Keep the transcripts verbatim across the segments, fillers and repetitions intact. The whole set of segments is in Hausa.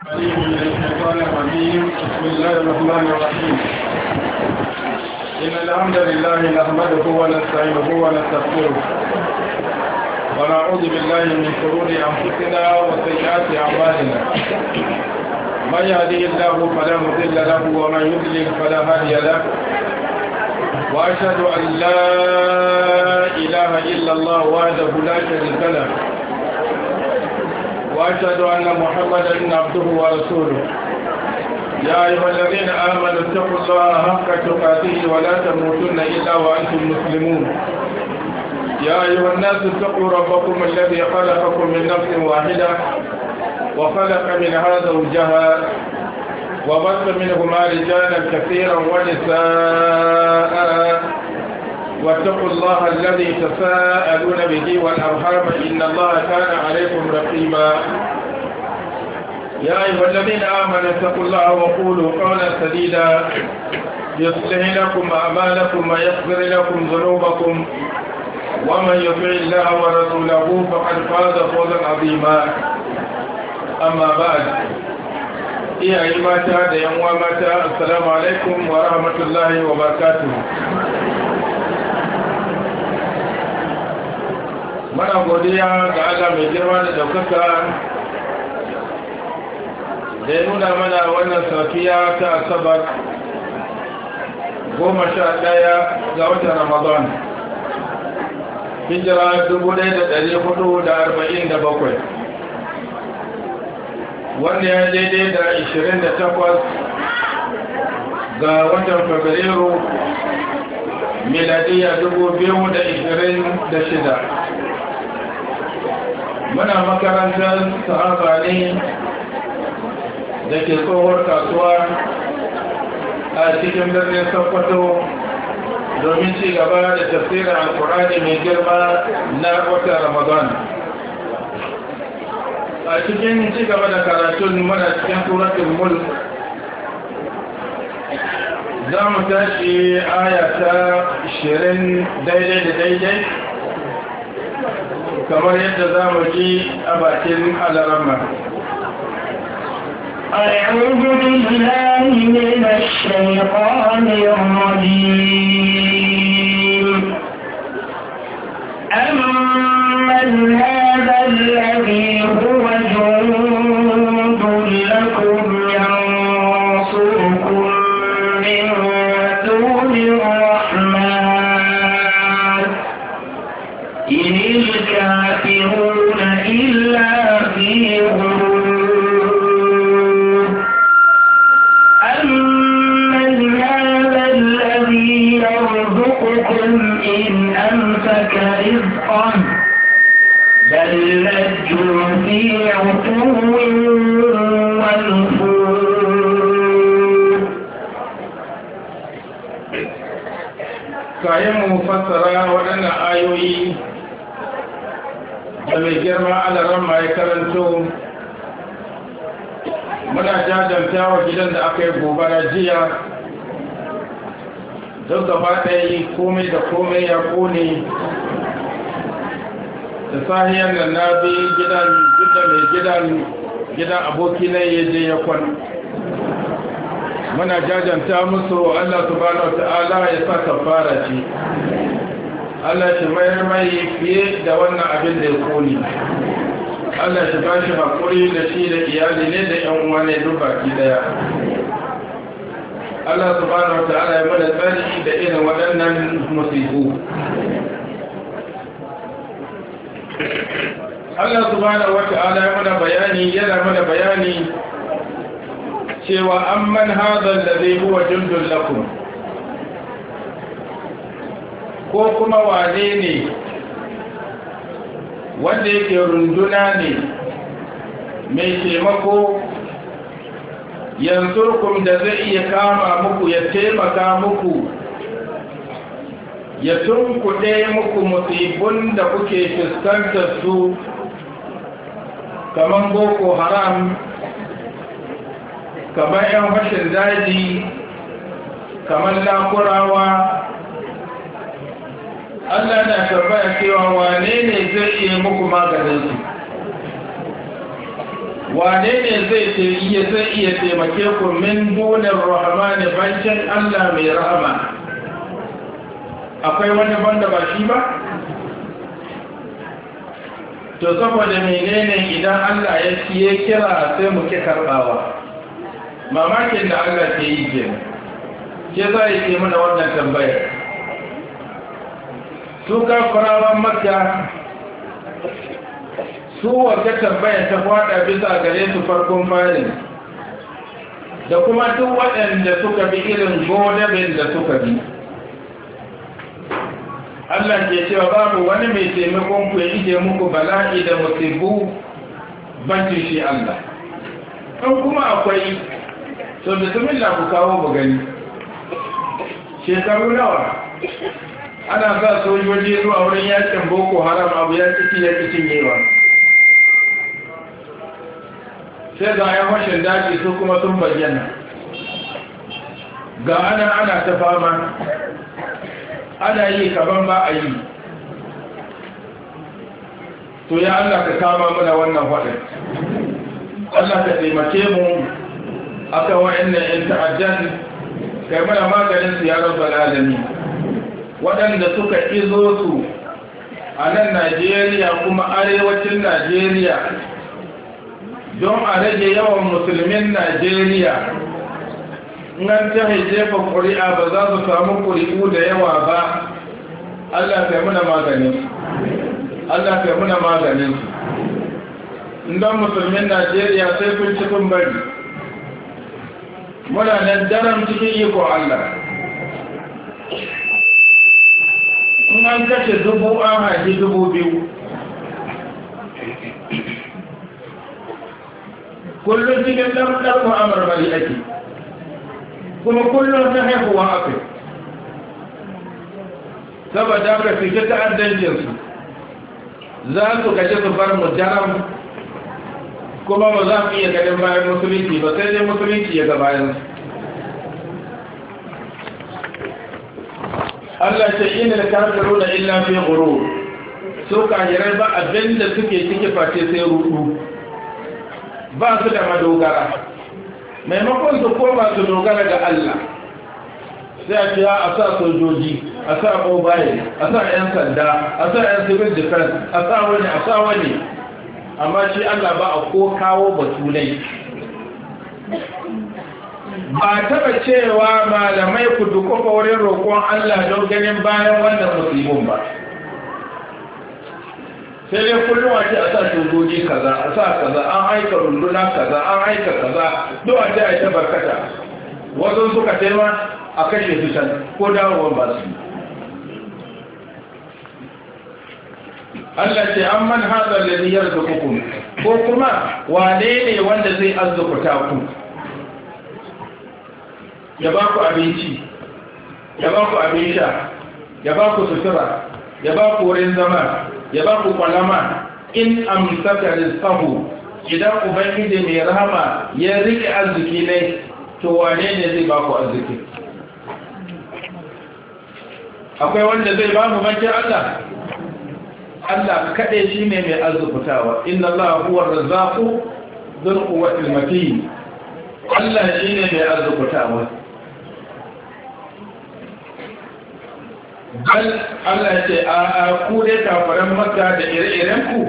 من الشيطان الرجيم. بسم الله الرحمن الرحيم. إن الحمد لله نحمده ونستعينه ونستغفره ونعوذ بالله من شرور أنفسنا وسيئات أعمالنا. من يهده الله فلا مضل له ومن يضلل فلا هادي له. وأشهد أن لا إله إلا الله وحده لا شريك له. وأشهد أن محمدا عبده ورسوله. يا أيها الذين آمنوا اتقوا الله حق تقاته ولا تموتن إلا وأنتم مسلمون. يا أيها الناس اتقوا ربكم الذي خلقكم من نفس واحدة وخلق منها زوجها وبث منهما رجالا كثيرا ونساء واتقوا الله الذي تساءلون به والأرحام إن الله كان عليكم رقيبا. يا أيها الذين آمنوا اتقوا الله وقولوا قولا سديدا يصلح لكم أعمالكم ويغفر لكم ذنوبكم ومن يطع الله ورسوله فقد فاز فوزا عظيما. أما بعد iyaye mata da yan uwa mata assalamu alaikum wa rahmatullahi wa barakatuh. Mana godiya ga Allah mai girma da daukaka da ya nuna mana wannan safiya ta asabar goma sha ɗaya ga watan Ramadan hijira dubu ɗaya da ɗari hudu da arba'in da bakwai wanda ya daidai da ishirin da takwas ga watan Fabrairu miladiya dubu biyu da ishirin da shida. Muna makarantar sahaba ne da ke tsohuwar kasuwa a cikin birnin Sokoto domin ci gaba da tafsirin Alkur'ani mai girma na watan Ramadan. A cikin ci gaba da karatun muna cikin suratul Mulk za mu tashi aya ta ashirin daidai da daidai kamar yadda za mu ji a bakin alarama. أعوذ بالله من الشيطان الرجيم. أمن هذا الذي هو جند لكم ينصركم من دون الرحمن إن الكافرون إلا في غرور. أمن هذا الذي يرزقكم إن أمسك رزقه بل لجوا في عتو ونفور. kayan mu fassara waɗannan ayoyi da mai girma alaran ya karanto muna jajanta wa gidan da aka yi gobara jiya don gaba ɗaya komai da komai ya kone. Da sahiyar nan na bi gidan da mai gidan gidan aboki na ya je ya kwan. Muna jajanta musu Allah subhanahu wata'ala ya sa kafara ce. Allah shi mayar mai fiye da wannan abin da ya kone. Allah shi ba shi haƙuri da shi da iyali ne da ‘yan uwa ne duk baki daya. Allah subhanahu wata'ala ya mana tsari da irin waɗannan musibu. Allah subhanahu wata'ala ya mana bayani yana mana bayani cewa amman hadha alladhi huwa jundun lakum, ko kuma wane ne wanda yake runduna ne mai taimako yansurkum da zai iya kama muku ya taimaka muku ya tunkuɗe muku musibun da kuke fuskantar su kamar boko haram, kamar yan fashin daji, kamar lakurawa. Allah na tambaya cewa wane ne zai iya muku maganin su, wane ne zai ce iya zai iya taimake ku min dunin rahmani bancin Allah mai rahama akwai wani banda ba shi ba to saboda menene idan Allah ya ciye kira sai mu ki karbawa mamakin da Allah ke yi ke ke za yi ke mana wannan tambayar su kafirawan Makka su wata tambayar ta fada bisa gare su farkon farin da kuma duk waɗanda suka bi irin godabin da suka bi Allah ke cewa babu wani mai taimakon ku ya ije muku bala'i da musibu bancin shi Allah an kuma akwai to bismillah ku kawo mu gani shekaru nawa ana sa sojoji zuwa wurin yakin Boko Haram abu ya ciki ya cikin yewa sai ga yan washin daji su kuma sun bayyana ga ana ana ta fama ana yi kaban ba a yi to ya Allah ka kama mana wannan faɗin Allah ka taimake mu aka wa'annan yan ta'addan kai mana maganin su ya rabbal alamin waɗanda suka izo su a nan Najeriya kuma arewacin Najeriya don a rage yawan musulmin Najeriya nan ta haijefa ƙuri'a ba za su samu ƙuri'u da yawa ba Allah kai muna maganin Allah kai muna maganin su don musulmin Najeriya sai kun ci kun bari muna nan daram cikin iko Allah in an kashe dubu an haji dubu biyu kullum cikin ɗan mu'amar mari ake kuma kullum ta haihuwa aka saboda ka fike ta'addancinsu za su gaji su bar mu jaram kuma ba za mu iya ganin bayan musulunci ba sai dai musulunci ya ga bayan Allah ce ina da kafiru da illa fi ghurur su kafirai ba abinda suke ciki face sai rudu ba su da madogara maimakon su koma su dogara ga Allah sai a ce a sa sojoji a sa mobile a sa 'yan sanda a sa 'yan civil defense a sa wani a sa wani amma shi Allah ba a ko kawo batulai ba taba cewa malamai ku dukufa wurin roƙon Allah don ganin bayan wannan musibin ba sai dai kullum a ce a sa sojoji kaza a sa kaza an aika runduna kaza an aika kaza duk a ce a ta barkata wasu suka taima a kashe su can ko dawowar ba su Allah ce an man haɗar da niyyar da kuku ko kuma wane ne wanda zai arzukuta ku ya ba ku abinci ya ba ku abin sha ya ba ku sutura ya ba ku wurin zama ya ba ku kwalama in amsaka rizqahu idan ubangiji mai rahama ya rike arziki ne to wane ne zai ba ku arziki akwai wanda zai ba mu bakin Allah Allah kaɗai shi ne mai arzikutawa inna Allah huwa razzaqu dhul quwwatil matin Allah shi ne mai arzikutawa bal Allah ce a ku dai kafaran Makka da ire-iren ku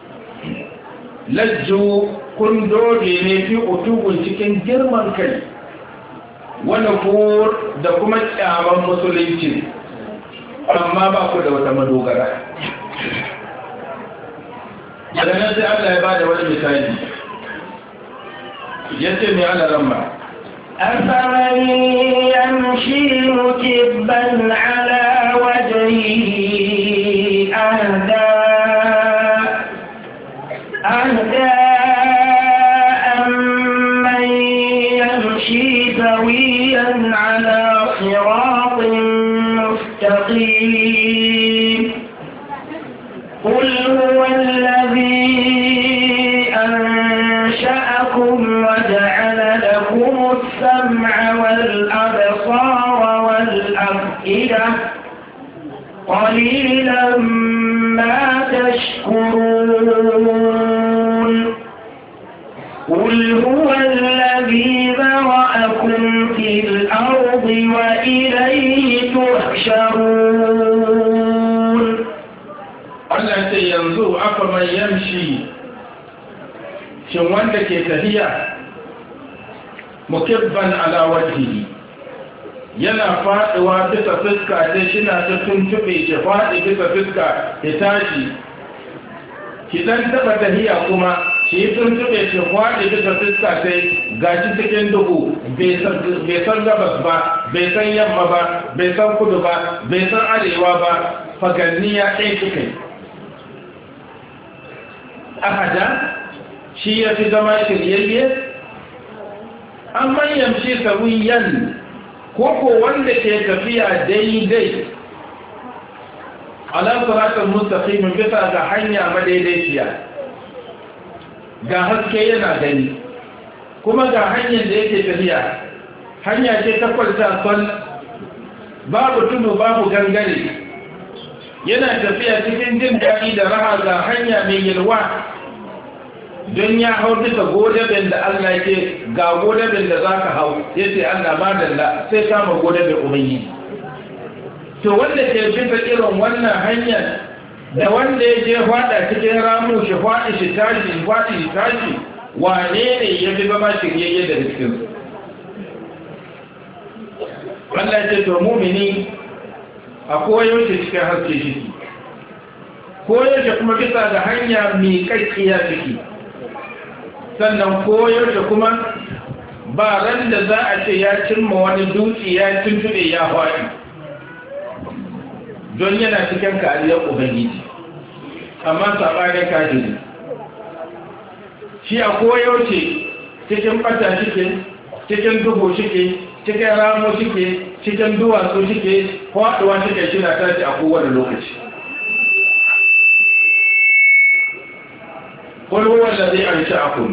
lajju kun doge ne fi utubun cikin girman kai wani kur da kuma kyaman musulunci amma ba ku da wata madogara daga nan sai Allah ya bada wani misali yace mai ala ramma أفمن يمشي مكبا على وجهه أهدى أهدى أمن يمشي سويا على صراط مستقيم قل هو الذي أنشأكم وجعل لكم السمع والأبصار والأفئدة قليلا ما تشكرون قل هو الذي ذرأكم في الأرض وإليه تحشرون. Allah ce yanzu aka man yamshi shin wanda ke tafiya mukibban ala wajhihi yana faɗuwa bisa fuska sai shina ta tuntube shi faɗi bisa fuska ya tashi ki dan taba tahiya kuma shi tuntube shi faɗi bisa fuska sai gashi cikin duhu bai san gabas ba bai san yamma ba bai san kudu ba bai san arewa ba faganniya ɗaya suka ahada shi ya fi zama shiryayye an manyan shi sawiyan koko wanda ke tafiya daidai ala siratal mustaqim bisa ga hanya madaidaiciya ga haske yana gani kuma ga hanyar da yake tafiya hanya ce ta kwalta sol babu tudu babu gangare yana tafiya cikin jin daɗi da raha ga hanya mai yalwa don ya hau bisa godabin da Allah ke ga godabin da za ka hau ya ce Allah madalla sai kama godabin ubangi to wanda ke bisa irin wannan hanyar da wanda ya je fada cikin ramu shi faɗi shi tashi faɗi shi tashi wane ne ya fi zama shiryayye da cikin Allah ce to mumini a koyaushe cikin haske shi koyaushe kuma bisa da hanya mai kakkiya ciki sannan koyaushe kuma ba ran da za a ce ya cimma wani dutse ya tuntube ya faɗi don yana cikin kariyar ubangiji amma saɓanin kajiri shi a koyaushe cikin ɓata shike cikin duhu shike cikin ramo shike cikin duwatsu shike faɗuwa shike shi na tashi a kowane lokaci ƙulhu wanda zai an sha'akun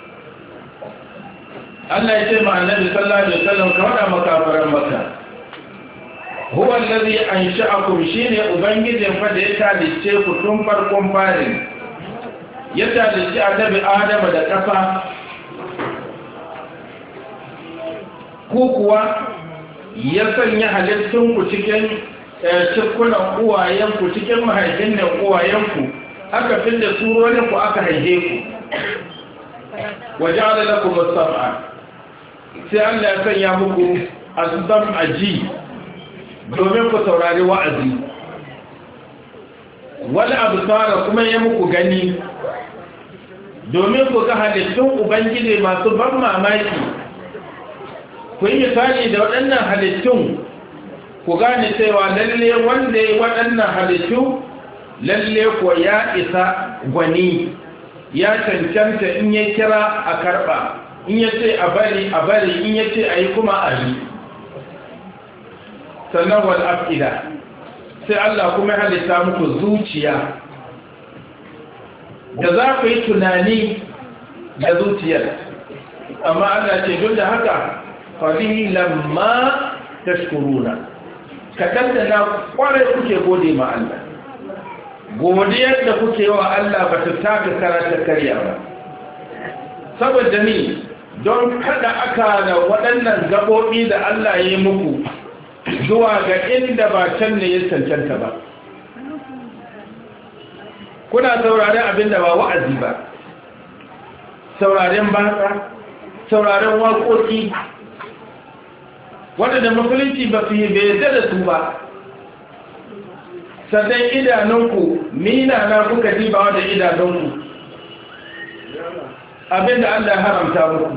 Allah ya ce ma annabi sallallahu alaihi wasallam ka wada makafaran maka huwa allazi ansha'akum shine ubangijin fa da ya talice ku tun farkon farin ya talice annabi Adam da kafa ku kuwa ya sanya halittun ku cikin cikunan uwayen ku cikin mahaifin da uwayen ku aka fidda surorin ku aka haife ku waja'ala lakum as-sam'a sai Allah ya sanya muku azam aji domin ku saurari wa'azi wani abu tsara kuma ya muku gani domin ku ga halittun ubangiji masu ban mamaki ku yi misali da waɗannan halittun ku gane cewa lalle wanda ya waɗannan halittu lalle ko ya isa gwani ya cancanta in ya kira a karɓa in ya ce a bari a bari in ya ce a yi kuma a yi sannan wal afida sai Allah kuma halitta muku zuciya da za ku yi tunani da zuciyar amma Allah ce duk da haka qalilan ma tashkuruna kadan da na kware kuke gode ma Allah godiyar da kuke wa Allah ba ta taka karata karya ba saboda ni don kada aka da waɗannan gaɓoɓi da Allah ya yi muku zuwa ga inda ba can ne ya cancanta ba kuna sauraren abin da ba wa'azi ba sauraren batsa sauraren waƙoƙi waɗanda musulunci ba su yi bai da su ba sannan idanunku mina na kuka dibawa da idanunku abinda Allah ya haramta muku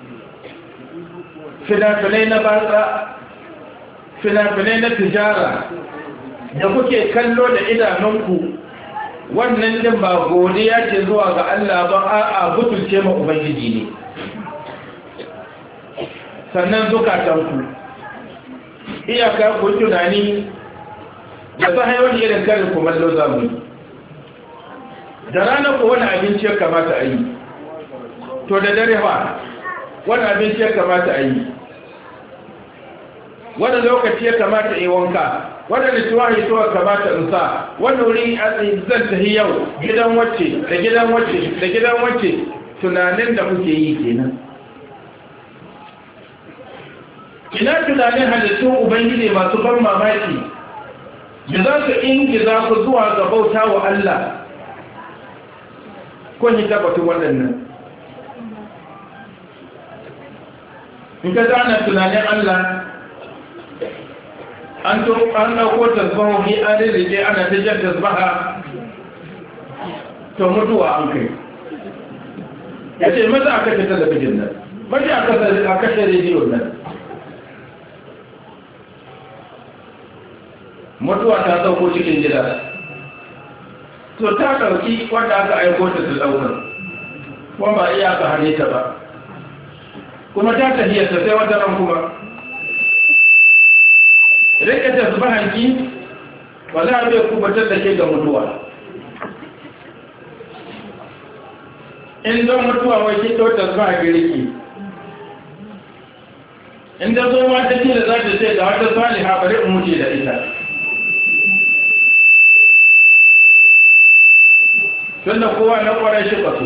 fina-finai na batsa fina-finai na tijara da kuke kallo da idanunku wannan din ba godiya ce zuwa ga Allah ba a'a butulce ma ubangiji ne sannan zukatanku iyaka ku tunani da sahayon irin karin kumallo zamu da ranar ku wani abinci ya kamata a yi to da dare ba wani abinci ya kamata a yi wani lokaci ya kamata yi wanka wani lituwa yi tuwa kamata in sa wani wuri a zan tafi yau gidan wacce da gidan wacce da gidan wacce tunanin da kuke yi kenan. Ina tunanin halittun Ubangiji masu ban mamaki da za su ingiza ku zuwa ga bauta wa Allah, ko ni tabbatun waɗannan. In ka zana tunanin Allah, an ɗauko tasbahohi an rirrike ana ta jan tasbaha, to mutuwa an kai. Ya ce maza a kashe talabijin nan, maza a kashe rediyo nan. Mutuwa ta sauko cikin gida, to ta ɗauki wanda aka aiko ta su ɗaukar, kuma ba iya ka hane ta ba, kuma ta tafiyarta sai wata ran kuma. Rike ta su bahanki, ba za a bai kubatar da ke ga mutuwa. In don mutuwa wai ki ɗauta su bahanki riki, in da zo ma ta da za ta ce da wata saliha bari in mutu da ita. Tunda kowa na kwarai shi basu,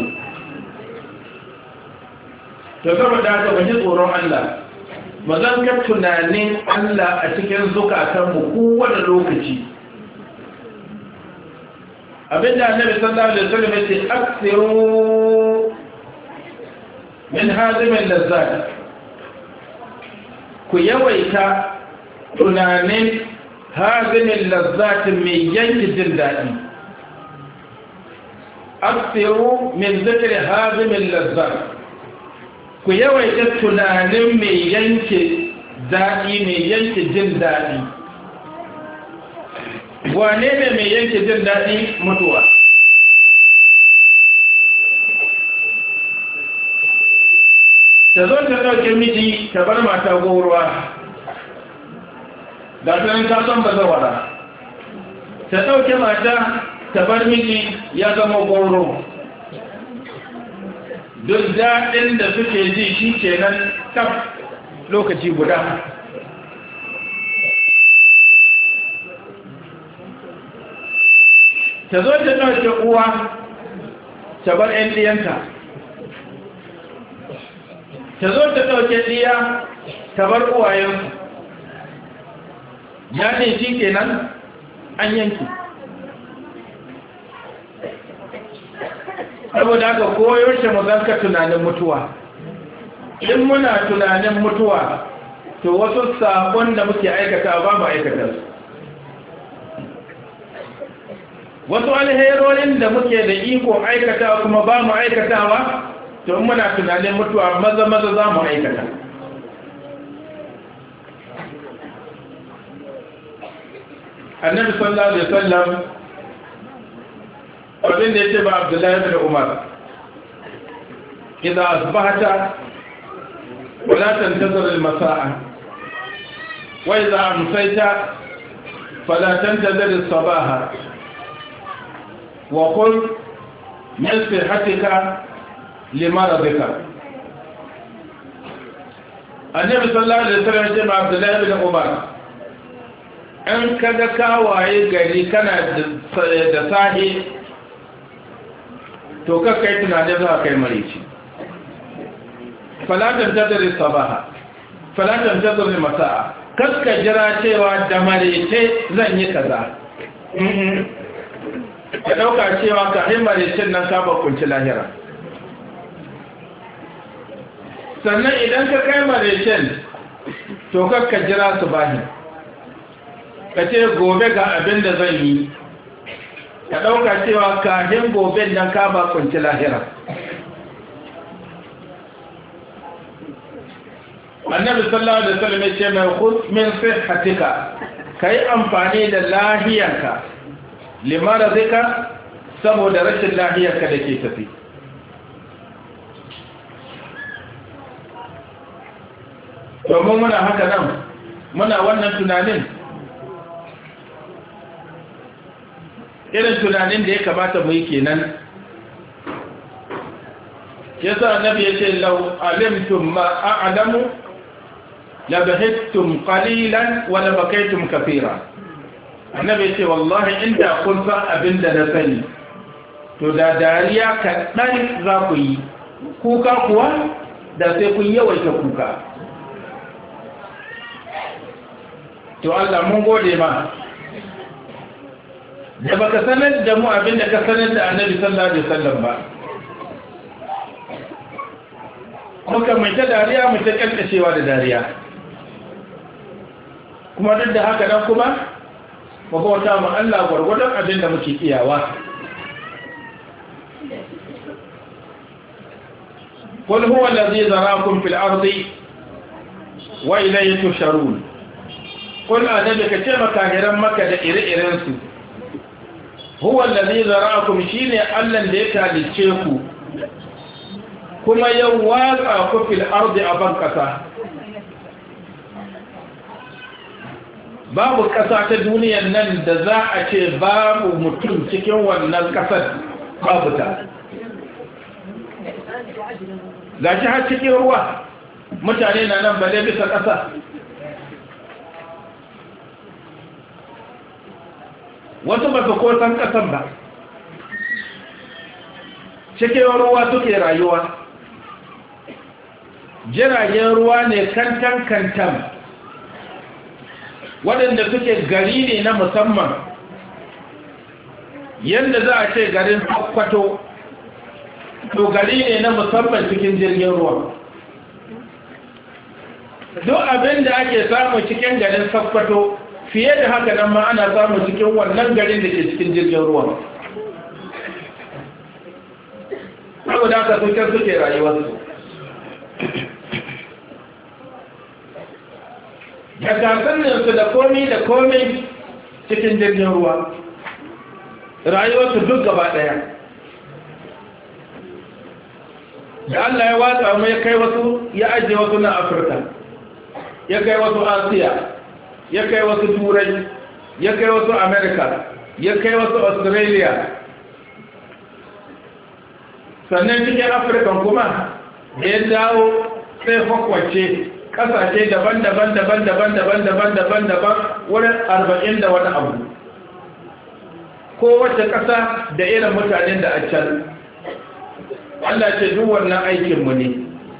to zama da haka baji tsoron Allah, ba zan ga tunanin Allah a cikin zukatanmu kowane lokaci. Abinda Annabi sallallahu alaihi wasallam ya ce aksiru min hazimin lazzat, ku yawaita tunanin hazimin lazzat mai yanki jin daɗi. aksiru min zikri hazimin lazzat, ku yawaita tunanin mai yanke daɗi, mai yanke jin daɗi. Wane ne mai yanke jin daɗi? Mutuwa. Ta zo ta ɗauke miji ta bar mata gauruwa, da tunan ta son bazawara. Ta ɗauke mata tabar miji ya zama goro, duk daɗin da suke ji shi kenan taf lokaci guda. Ta zo ta ɗauke uwa tabar ‘yan ɗiyanta, ta zo ta ɗauke ɗiya tabar uwayensu, ya ne shi kenan an yanki. Saboda haka koyaushe mu zanka tunanin mutuwa. In muna tunanin mutuwa, to wasu sabon da muke aikata ba mu aikata su. Wasu alherorin da muke da iko aikata kuma ba mu aikatawa, to in muna tunanin mutuwa maza maza za mu aikata. Annabi sallallahu alaihi wasallam abin da ya ce ba Abdullahi bin Umar, idza asbahta wala tantazir al-masa'a wa idza amsayta fala tantazir as-sabaha wa qul min sihhatika limaradika. Annabi sallallahu alaihi wasallam ya ce ba Abdullahi bin Umar, an kaga kawaye gari kana da sahi, to kakkai tunanin za a kai marici. Falatan tattare sabaha, falatan tattare masa'a, kakka jira cewa da marice zan yi kaza. Ka ɗauka cewa ka yi maricin nan ka bakunci lahira. Sannan idan ka kai maricin, to kakka jira su bahi. Ka ce gobe ga abin da zan yi, ka ɗauka cewa kahin gobe nan ka ba kunci lahira. Annabi sallallahu alaihi wasallam ya ce mai khudh min sihhatika, kai amfani da lahiyarka limaradika saboda rashin lahiyarka da ke tafi. Domin muna haka nan, muna wannan tunanin, irin tunanin da ya kamata mu yi kenan. Yasa annabi ya ce law alimtum ma a'lamu la bahittum qalilan wa la bakaytum kathira. Annabi ya ce wallahi inda kun san abinda na sani, to da dariya kaɗan za ku yi kuka kuwa da sai kun yawaita kuka. To Allah mun gode ma da baka sanar da mu abinda ka sanar da Annabi sallallahu alaihi wasallam ba, muka mai ta dariya mu ta kalkashewa da dariya, kuma duk da haka nan kuma mu bauta mu Allah gwargwadon abinda muke iyawa. قل هو الذي ذراكم في الأرض وإليه تحشرون. قل أنبي كتما كاهران مكة إرئ إرنسو هو الذي ذراكم شيني ألن ديكا للشيكو كما يواقعكم في الأرض أبنكتا. babu ƙasa ta duniyar nan da za a ce babu mutum cikin wannan ƙasar, babu ta. Ga shi har cikin ruwa mutane na nan bale bisa ƙasa. Wasu ba su ko san ƙasan ba, cikin ruwa suke rayuwa. Jiragen ruwa ne kantan-kantan waɗanda suke gari ne na musamman, yadda za a ce garin Sokoto to gari ne na musamman cikin jirgin ruwa. Duk abin da ake samu cikin garin Sokoto fiye da haka nan ma ana samu cikin wannan garin da ke cikin jirgin ruwa. Saboda haka suke suke rayuwarsu. Da gasanninsu da komi da komi cikin jirgin ruwa, rayuwarsu duk gaba ɗaya. Da Allah ya watsa mai kai wasu ya ajiye wasu na Afirka, ya kai wasu Asiya, ya kai wasu Turai, ya kai wasu Amerika, ya kai wasu Australia. Sannan cikin Afirka kuma da ya dawo sai kwakwace ƙasashe daban-daban daban-daban daban-daban daban-daban wurin arba'in da wani abu. Kowace ƙasa da irin mutanen da a can. Allah ce duk wannan aikinmu ne.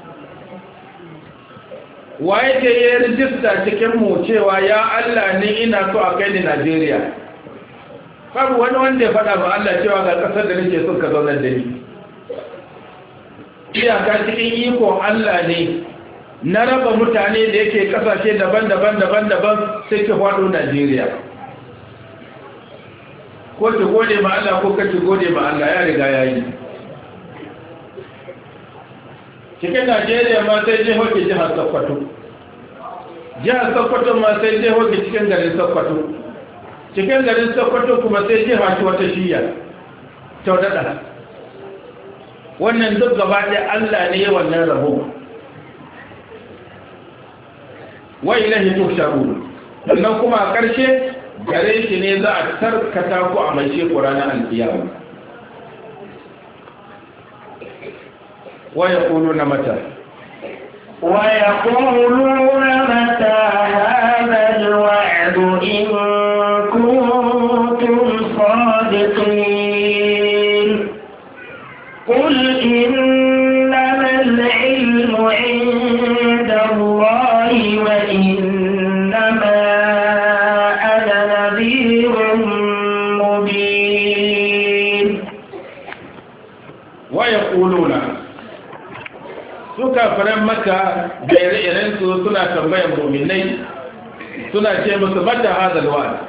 Waye ke yi rijista cikin mu cewa ya Allah ni ina so a kai ni Najeriya? Babu wani wanda ya faɗa ba Allah cewa ga ƙasar da nake son ka zaunar da ni. Iyaka cikin ikon Allah ne na raba mutane da yake ƙasashe daban-daban daban-daban sai ki faɗo Najeriya. Ko ki gode ma Allah ko ka ki gode ma Allah, ya riga ya yi. Cikin Najeriya ma sai je hoke jihar Sokoto. Jihar Sokoto ma sai je hoke cikin garin Sokoto. Cikin garin Sokoto kuma sai je hoke wata shiya. Taudada. Wannan duk gaba ɗaya Allah ne wannan rabo. Wa ilahi tuhsharun. Sannan kuma a ƙarshe gare shi ne za a tarkata ku a mai sheku ranar alkiyama. ويقولون متى ويقولون متى هذا الوعد إن كنتم صادقين قل إنما العلم عند الله وإنما أنا نذير مبين. ويقولون suka faran maka da ire-irensu suna tambayan muminai suna ce musu mata hadal wa'ad,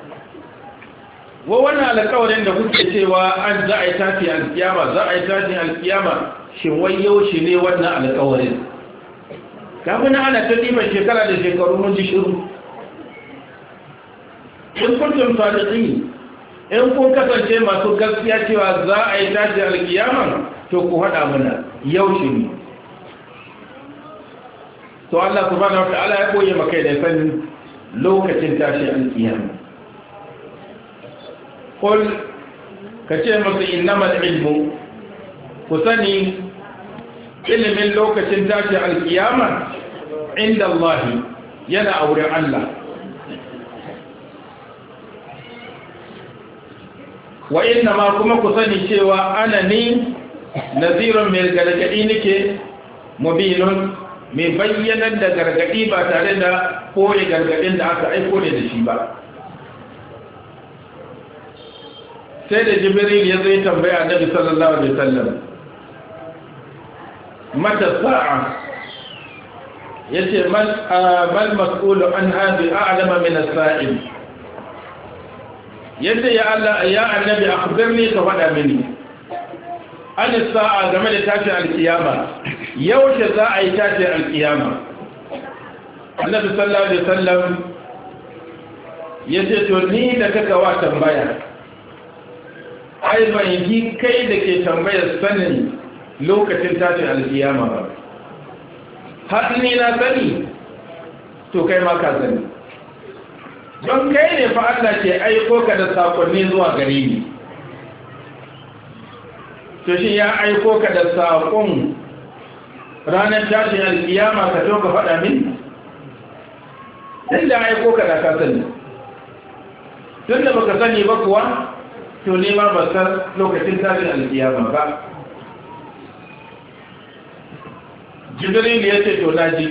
wa wannan alƙawarin da kuke cewa an za a yi tafi alkiyama za a yi tafi alkiyama shin wai yaushe ne wannan alƙawarin? kafin ana ta ɗiban shekara da shekaru mun ji shiru. in kuntum sadiqin, in kun kasance masu gaskiya cewa za a yi tafi alkiyama to ku haɗa mana yaushe ne. to Allah subhanahu wata'ala ya koye maka da sanin lokacin tashi alkiyama. Qul kace musu innamal ilmu, ku sani ilimin lokacin tashi alkiyama inda Allah yana auren Allah. Wa inna ma kuma ku sani cewa ana ni nazirun mai gargadi nake mubinun mai bayyanar da gargadi ba tare da koyi gargadin da aka aiko ne da shi ba. sai da jibril ya zai tambaya annabi sallallahu alaihi wasallam mata sa'a yace man mal mas'ulu an hadi a'lama min as-sa'il yadda ya Allah ya annabi akhbirni ka fada mini an sa'a game da tashin alkiyama yaushe za a yi tashin alkiyama. annabi sallallahu alaihi wasallam yace to ni da kaka wa tambaya ai ban yi kai da ke tambayar sanin lokacin tashin alkiyama ba, har ni na sani to kai ma ka sani, don kai ne fa Allah ke aiko ka da sakonni zuwa gare ni. to shi ya aiko ka da sakon ranar tashin alkiyama ka to ka faɗa min? inda aiko ka da ka sani, tun da baka sani ba kuwa to ne ma ba san lokacin tashin alkiyama ba. jibril ya ce to naji,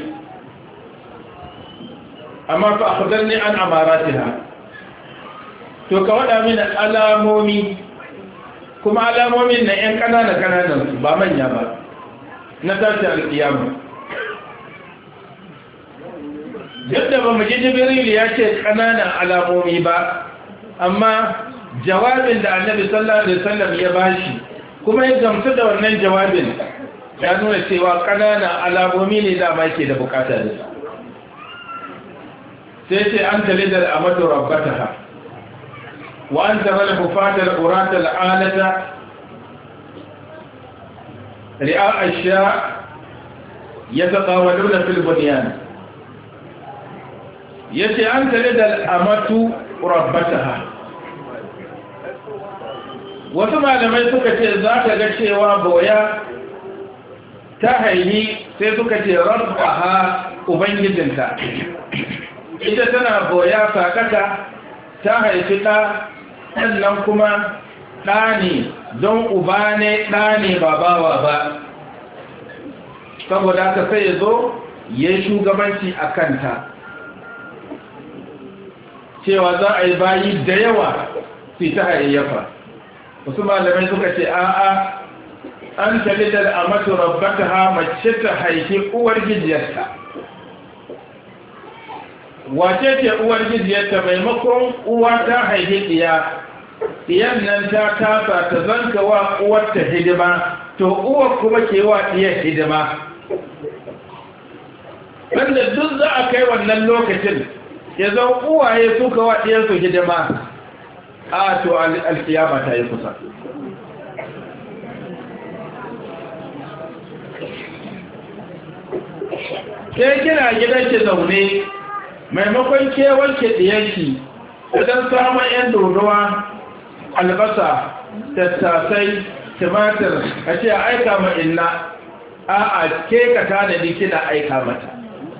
amma fa akhbarni an amaratiha, to ka wada mini alamomi, kuma alamomin na yan kanana kananan ba manya ba na tashin alkiyama. duk da ba mu ji jibril ya ce kananan alamomi ba, amma jawabin da annabi sallallahu alaihi wasallam ya bashi kuma ya gamsu da wannan jawabin ya nuna cewa ƙananan alamomi ne da ma ke da bukata da su. sai ce an talidar amatu rabbataha wa an tara hufatal uratal alata ri'a asha yataqawaluna fil bunyan. yace an talidar amatu rabbataha, wasu malamai suka ce za ka ga cewa boya ta haihi, sai suka ce rabbaha ubangijinta, ita tana boya sakaka ta haifi ɗa, sannan kuma ɗa ne don uba ne ɗa ne ba bawa ba, saboda haka sai ya zo ya yi shugabanci a kanta, cewa za a yi bayi da yawa su ta hayayyafa. wasu malamai suka ce a'a an talidar a matu rabbata ha mace ta haifi uwar gijiyarta. wace ce uwar gijiyarta? maimakon uwa ta haifi ɗiya, ɗiyan nan ta tasa ta zanka wa uwarta hidima, to uwar kuma ke wa ɗiyar hidima. wanda duk za a kai wannan lokacin ya zan uwaye suka wa ɗiyarsu hidima, a to alkiyama ta yi kusa. ke kina gidanki zaune, maimakon ke wanke ɗiyanki idan samun ‘yan dodowa, albasa, tattasai, tumatir, a ce a aika ma inna, a a ke ka tanadi kina aika mata.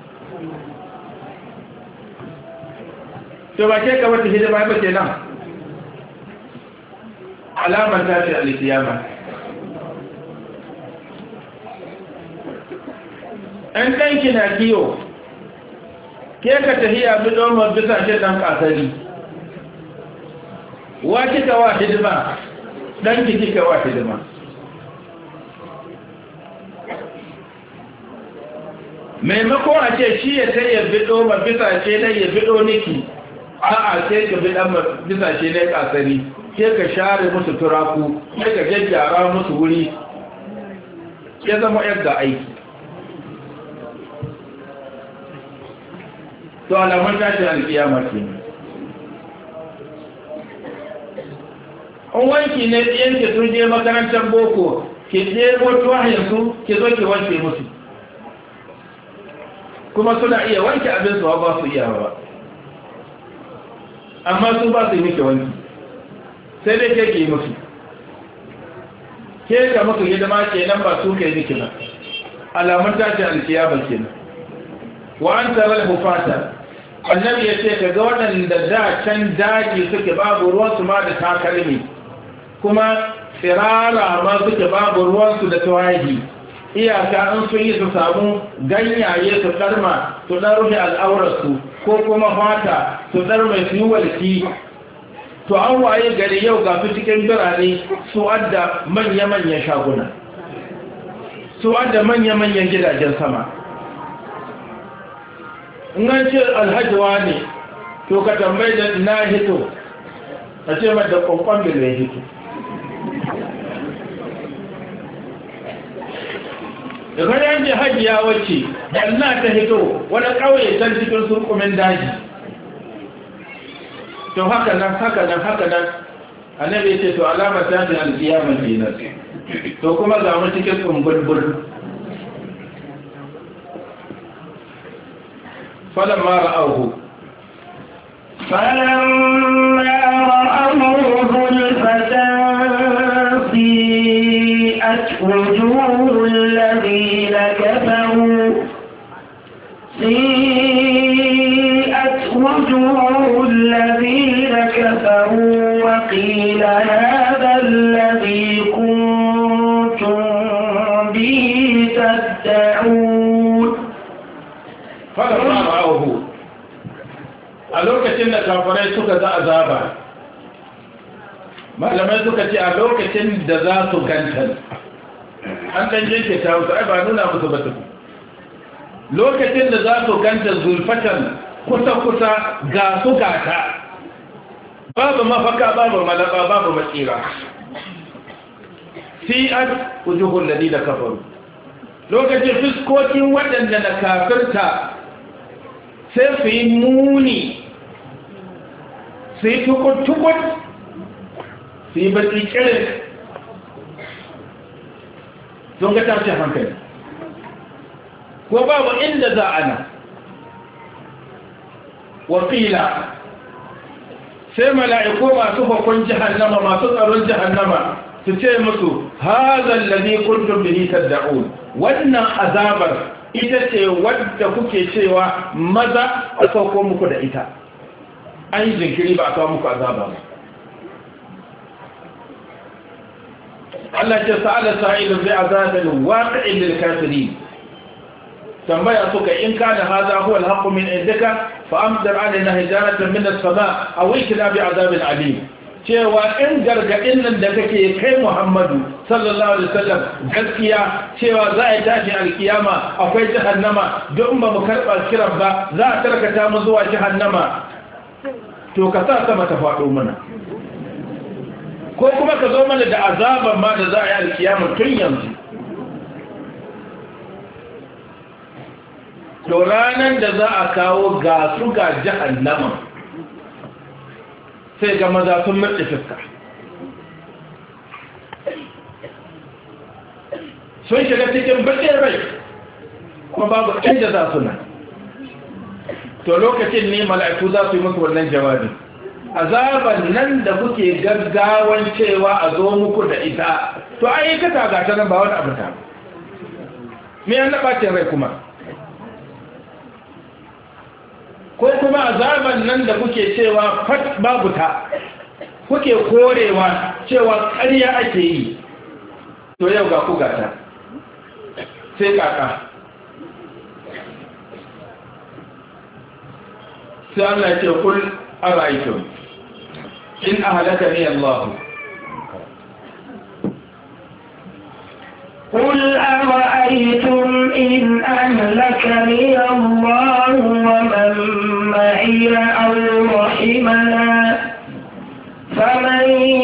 to ba ke ka wata hidima ba ke nan alamar tashi alkiyama. ɗan ɗanki na kiyo, ke ka tafiya bi domar bisa shi ɗan ƙasari, wa kika wa hidima, ɗanki kika wa hidima. maimakon a ce shi ya ta yi biɗo ma bisa shi ɗan ya biɗo niki, a'a sai ka bi ɗan bisa shi ɗan ƙasari, sai ka share musu turaku, sai ka gyaggyara musu wuri, ya zama yadda aiki. to alamun tashi alkiyama ke ne. an wanki ne yanke sun je makarantar boko, ke je wato hanyarsu ke zo ke wanke musu, kuma suna iya wanke abin su ba su iya ba, amma su ba su yi miki wanki, sai dai ke ke musu, ke ka musu hidima ke nan ba su ke miki ba. alamun tashi alkiyama ke nan. wa an tarar hufata, annabi ya ce kaga waɗanda da can daji suke babu ruwansu ma da takalmi, kuma tsirara ma suke babu ruwansu da tawahi, iyaka in sun yi su samu ganyaye su ɗarma su ɗan rufe al'aurarsu ko kuma fata su ɗarma su yi walki. To an waye gari yau ga su cikin birane su adda manya-manyan shaguna, su adda manya-manyan gidajen sama. In an ce alhajiwa ne, to ka tambayi da na hito, a ce mata kwankwan da ya hito. daga yanke hajiya wacce na ta hito wani ƙauye can cikin surkumin daji. To haka nan haka nan haka nan annabi ce to alama ta ce alƙiyamar dinar. To kuma ga mu cikin tsumbulbul. فلما رأوه فلما رأوه زلفة سيئت وجوه الذين كفروا سيئت وجوه الذين كفروا وقيل هذا الذي كنتم به تدعون. فلما رأوه a lokacin da kafirai suka za azaba, malamai suka ce a lokacin da za su ganta an ɗan jinke ta wasu ai ba nuna musu ba su lokacin da za su ganta zulfatan kusa-kusa ga su gata, babu mafaka babu malaba babu matsira. fi'ad wujuhul ladina kafaru, lokacin fuskokin waɗanda na kafirta sai su yi muni, su yi tukut-tukut, su yi baki kirin, sun ga tashin hankali ko babu inda za a nan. wakila sai mala'iku masu hukun jihannama masu tsaron jihannama su ce musu hazan lalzi kuntum bihi tad'un, wannan azabar ita ce wadda kuke cewa maza a sauko muku da ita, an yi jinkiri ba a kawo muku azaba ba. Allah ce sa'ala sa'ilun bi azabin waqi'in lil kafirin, tambaya suka in kana hadha huwa al-haqqu min indika fa amdir alaina hijaratan min as-sama' aw ikna bi azabin alim, cewa in gargadin nan da kake kai Muhammadu sallallahu alaihi wasallam gaskiya cewa za a yi tashin alkiyama akwai jahannama, don ba mu karɓa kiran ba za a tarkata mu zuwa jahannama, to ka sa sama ta faɗo mana ko kuma ka zo mana da azaban ma da za a yi alkiyama tun yanzu. To ranar da za a kawo ga su ga jahannama sai ga maza sun murɗe fuska, sun shiga cikin baƙin rai kuma babu inda za su nan. To lokacin ne mala'iku za su yi musu wannan jawabi, azaban nan da kuke gaggawan cewa a zo muku da ita, to ayyukata ga ta nan ba wani abu ta me an naɓacin rai kuma, ko kuma azaban nan da kuke cewa fat babu ta, kuke korewa cewa ƙarya ake yi, to yau ga ku gata sai kaka. sai Allah ce kul ara'aytum in ahlakani Allah قل أرأيتم إن أهلكني الله ومن معي أو رحمنا فمن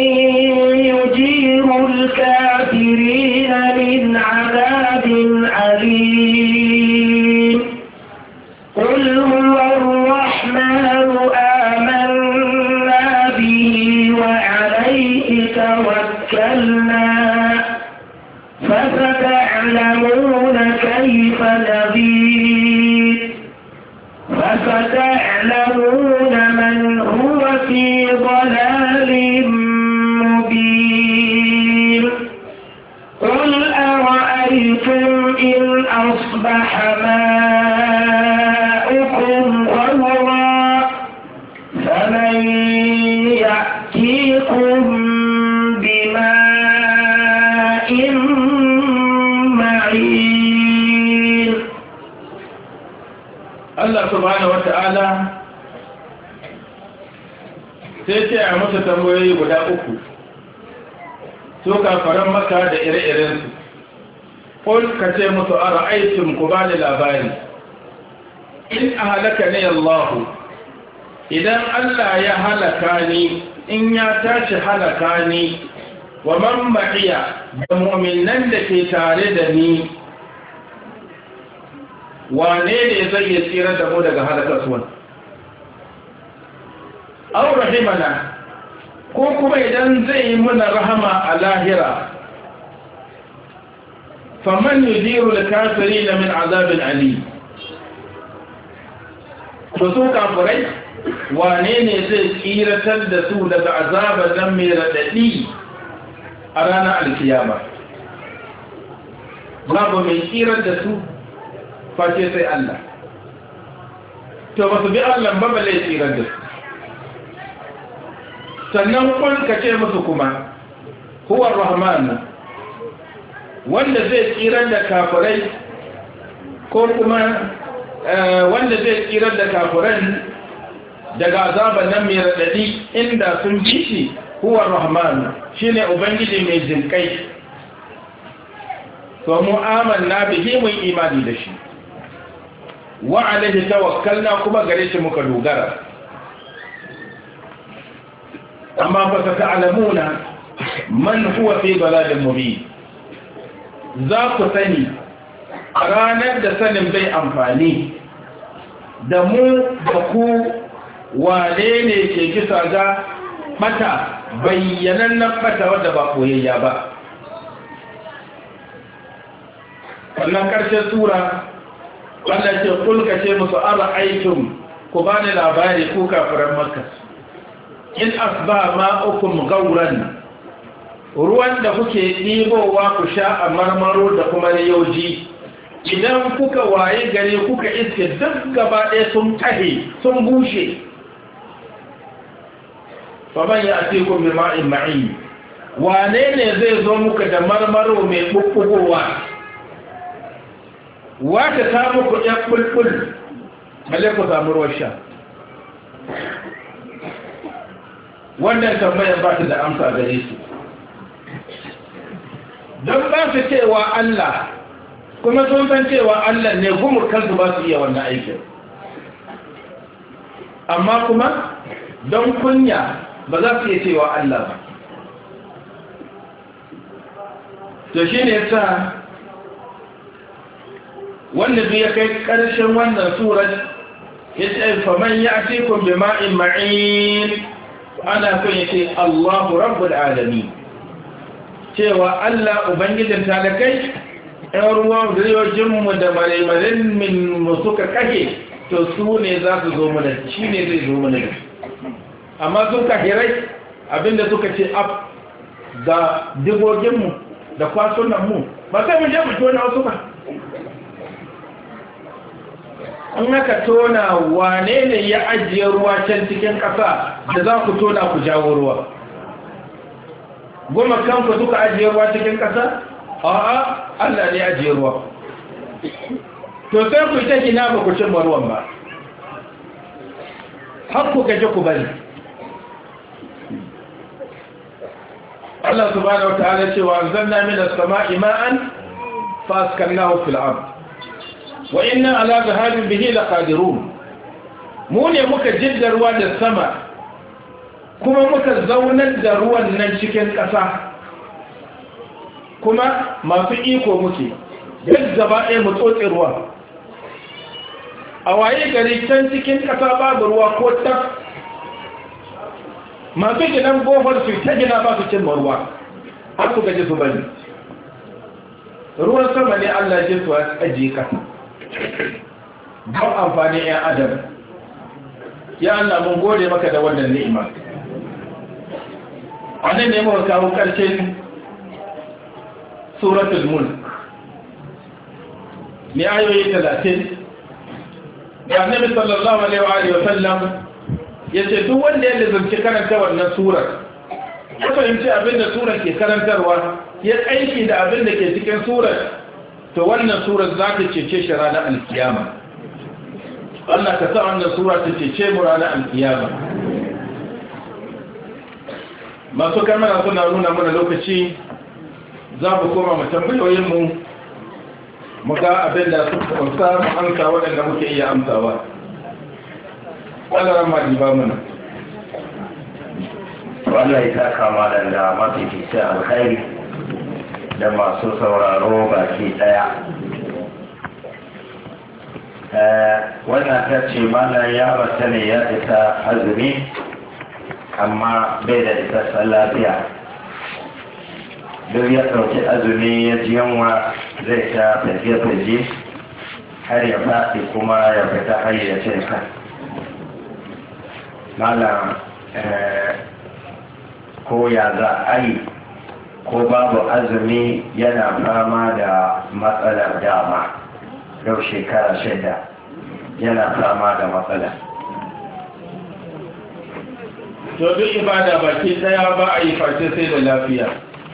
يجير الكافرين من عذاب أليم. قل هو الرحمن آمنا به وعليه توكلنا فستعلمون كيف نذير فستعلمون من هو في ضلال مبين. قل أرأيتم إن أصبح ماؤكم غورا فمن يأتيكم بماء Allah subhanahu wata'ala sai ce a masa tambayoyi guda uku su kafaran maka da ire-irensu. Ƙul ka ce musu a ra'aitum ku ba da labari, in a halaka ne Allahu, idan Allah ya halaka ni, in ya tashi halaka ni, wa man ma'iya da mu'minan da ke tare da ni, wane ne zai yi tsira da mu daga halakasuwan? Au rahimana, ko kuma idan zai yi muna rahama a lahira, faman yudiru al-kafirina min azabin ali. To su kafirai wane ne zai tsiratar da su daga azabar nan mai radadi a ranar alkiyama? Babu mai tsirar da su face sai Allah. To ba su bi Allah ba balle tsirar da su. Sannan kun ka ce musu kuma huwa rahman, wanda zai tsirar da kafirai ko kuma wanda zai tsirar da kafiran daga azaban nan mai radadi inda sun bi shi, huwa rahman, shine ubangiji mai jinkai. to mu amanna bihi mun imani da shi wa alaihi tawakkalna kuma gare shi muka dogara. amma fa ta'lamuna man huwa fi dalalin mubin, za ku sani a ranar da sanin bai amfani da mu da ku wane ne ke kisa ga mata bayyanannen mata wadda ba koyayya ba. wannan karshen sura Allah ce kulka ce musu ara aikin ku ba ni labari ku kafiran makka, in asba ma'ukum gauran, ruwan da kuke ɗibowa ku sha a marmaro da kuma riyoji, idan kuka waye gare kuka iske duk gaba ɗaya sun tahe sun bushe, faman ya ake kun bi ma'in ma'in, wane ne zai zo muka da marmaro mai ɓuɓɓugowa, wata ta muku ɗan ɓulɓul balle ku samu ruwan sha? wannan tambayar ba ta da amsa gare su, don ba su cewa Allah, kuma sun san cewa Allah ne gumur kansu ba su iya wannan aikin, amma kuma don kunya ba za su iya cewa Allah ba. to shi ne sa wanda bi ya kai ƙarshen wannan surat ya ce faman ya ce kun bi ma'in ma'in, ana kun ya ce Allahu rabbul alamin, cewa Allah ubangijin talakai, ɗan ruwan riyojinmu da maraimarin min mu suka kake, to su ne za su zo mana, shi ne zai zo mana da. amma sun kahirai abinda suka ce ab ga digoginmu da kwasunanmu, ba sai mu je mu tona wasu ba. an aka tona wane ne ya ajiye ruwa can cikin ƙasa da za ku tona ku jawo ruwa? goma kanku suka ajiye ruwa cikin ƙasa? a'a, Allah ne ajiye ruwa. to sai ku ta gina ba ku cimma ruwan ba, har ku gaje ku bari. Allah subhanahu wataala cewa anzalna minas sama'i ma'an fa askannahu fil ard wa inna ala dhahabin bihi laqadirun. mu ne muka jidda ruwa da sama kuma muka zaunar da ruwan nan cikin ƙasa, kuma masu iko muke duk gaba ɗaya mu tsotse ruwa. a waye gari can cikin ƙasa babu ruwa ko ta masu gidan bohol su ta gina ba su cin ruwa har su gaji su bari. ruwan sama ne Allah ya su ajiye ƙasa don amfani ‘yan adam. ya Allah mun gode maka da wannan ni'ima. a nan ne muka kawo ƙarshen suratul mulk ne ayoyi talatin da annabi sallallahu alaihi wa sallam ya ce duk wanda ya lizarci karanta wannan surar, ya fahimci abin da surar ke karantarwa, ya aiki da abin da ke cikin surar, to wannan surar za ta cece shi ranar alkiyama. Allah ka sa wannan sura ta cece mu ranar alkiyama. Masu kamera suna nuna mana lokaci, za mu koma mu tambayoyinmu mu ga abin da suka kunsa mu amsa waɗanda muke iya amsawa. ƙwallon ma ba mana. Wannan ita kama da mafi fice alkhairi da masu sauraro baki ɗaya. Wannan ta ce mana ya bata ne ya isa azumi amma bai da isassan lafiya. Duk ya ɗauki azumi ya ji yanwa zai ta fage-fage har ya faɗi kuma ya fita hayyacinsa. Malam ko ya za a yi ko babu azumi yana fama da matsalar dama yau shekara shida yana fama da matsala. To duk ibada baki daya ba a yi face sai da lafiya,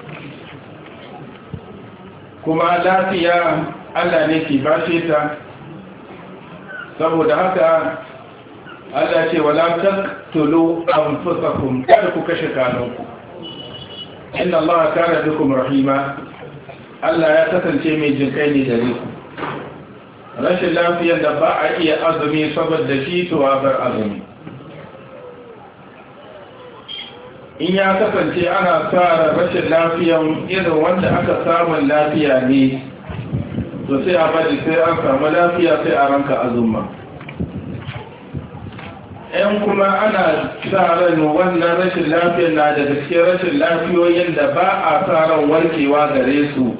kuma lafiya Allah ne ke bashe ta. Saboda haka Allah ce wala taqtulu anfusakum, kada ku kashe kanunku. Inna Allah kana bikum rahima, Allah ya kasance mai jinkai ne gare ku. Rashin lafiyar da ba a iya azumi saboda shi to a bar azumi. In ya kasance ana tsara rashin lafiyan irin wanda aka samun lafiya ne, to sai a bari sai an samu lafiya sai a ranka azumma. ‘Yan kuma ana sa ran wannan rashin lafiyar na da gaske rashin lafiyoyin da ba a sa ran warkewa gare su,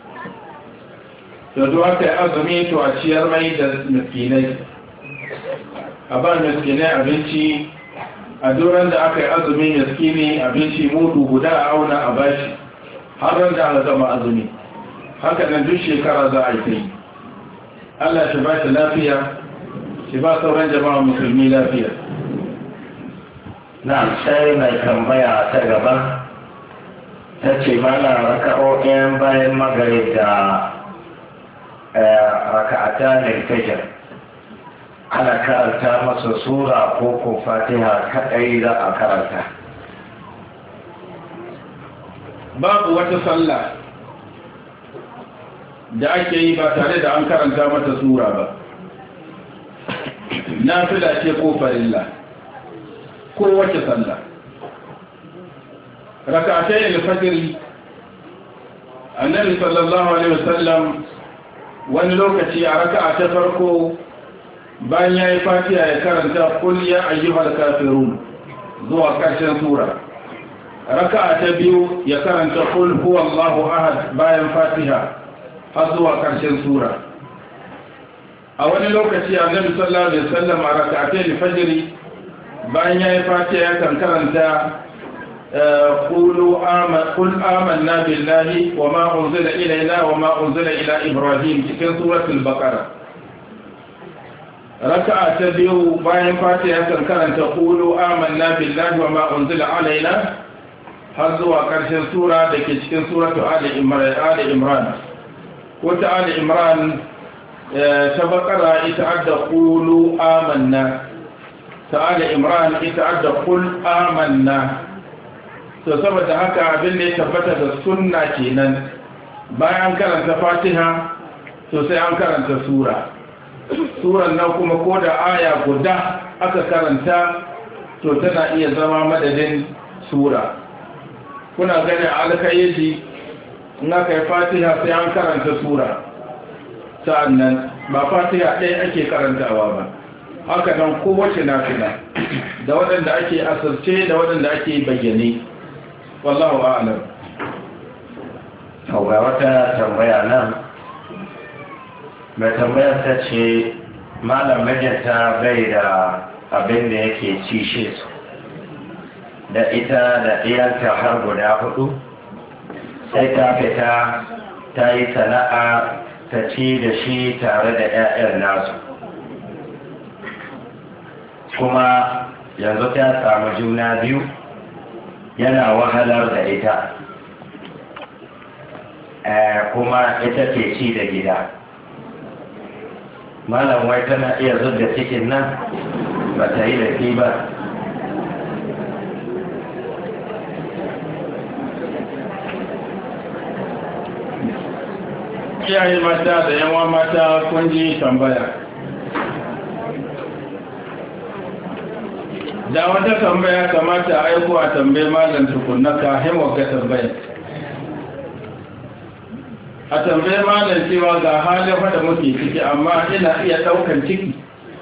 da zuwa kai azumi to a ciyar mai da miskinai, a ba miskinai abinci, a duran da aka yi azumi miskini abinci mudu guda a auna a bashi har ran da aka gama azumi. Haka nan duk shekara za a yi ta yi. Allah shi ba shi lafiya, shi ba sauran jama'a musulmi lafiya. Na sai mai tambaya ta gaba ta ce mana raka'o'in bayan magrib da raka'ata ne fajr ana karanta masa sura ko ko fatiha kadai za a karanta. Babu wata sallah da ake yi ba tare da an karanta mata sura ba, nafila ce ko farilla ko wace sallah. Rak'atay al-fajr, annabi sallallahu alaihi wasallam wani lokaci a raka'a ta farko bayan yayi fatiha ya karanta qul ya ayyuhal kafirun zuwa karshen sura. Raka'a ta biyu ya karanta qul huwallahu ahad bayan fatiha har zuwa karshen sura. A wani lokaci annabi sallallahu alaihi wasallam a rak'atay al-fajr bayan ya yi fatiha ya kan karanta qul amanna billahi wa ma unzila ilayna wa ma unzila ila ibrahim cikin suratul baqara. Raka'a ta biyu bayan fatiha ya kan karanta qul amanna billahi wa ma unzila alayna har zuwa karshen sura da ke cikin suratul ali imran. Wata ali imran ta baqara ita adda qul amanna, ta'ala imran ita adda qul amanna. To saboda haka abin da ya tabbata da sunna kenan bayan karanta fatiha to sai an karanta sura. Suran nan kuma ko da aya guda aka karanta to tana iya zama madadin sura. Kuna gani alkayyadi in aka yi fatiha sai an karanta sura, sa'annan ba fatiha ɗaya ake karantawa ba. Haka nan kowace nafila da waɗanda ake asirce da waɗanda ake bayyane. Wallahu a'lam. Ga wata tambaya nan, mai tambayar ta ce malam mijinta bai da abin da yake cishe su da ita da ɗiyanta har guda hudu, sai ta fita ta yi sana'a ta ci da shi tare da 'ya'yan nasu, kuma yanzu ta samu juna biyu yana wahalar da ita, kuma ita ke ci da gida. malam wai tana iya zubda cikin nan ba ta yi laifi ba. iyaye mata da yawa mata kun ji tambaya. Da wata tambaya kamata a aiko a tambaye malam tukunna kafin wagga tambaya. A tambaye malam cewa ga halin da muke ciki amma ina iya daukan ciki.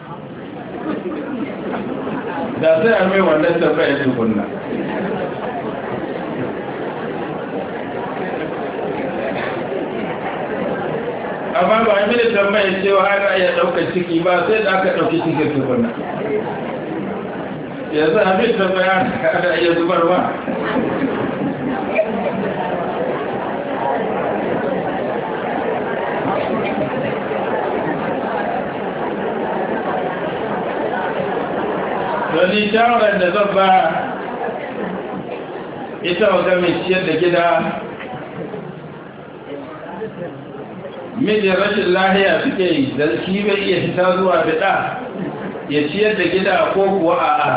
Da sai a mai wannan tambaya tukunna. Amma ba a mini tambaya cewa ana iya daukan ciki ba sai da aka dauki cikin tukunna. Yanzu abin tambaya ana iya zubarwa. Wani shawarar da zan ba ita waga mai ciyar da gida, mijin rashin lahiya suke yi da shi bai iya fita zuwa bida ya ciyar da gida ko kuwa a'a.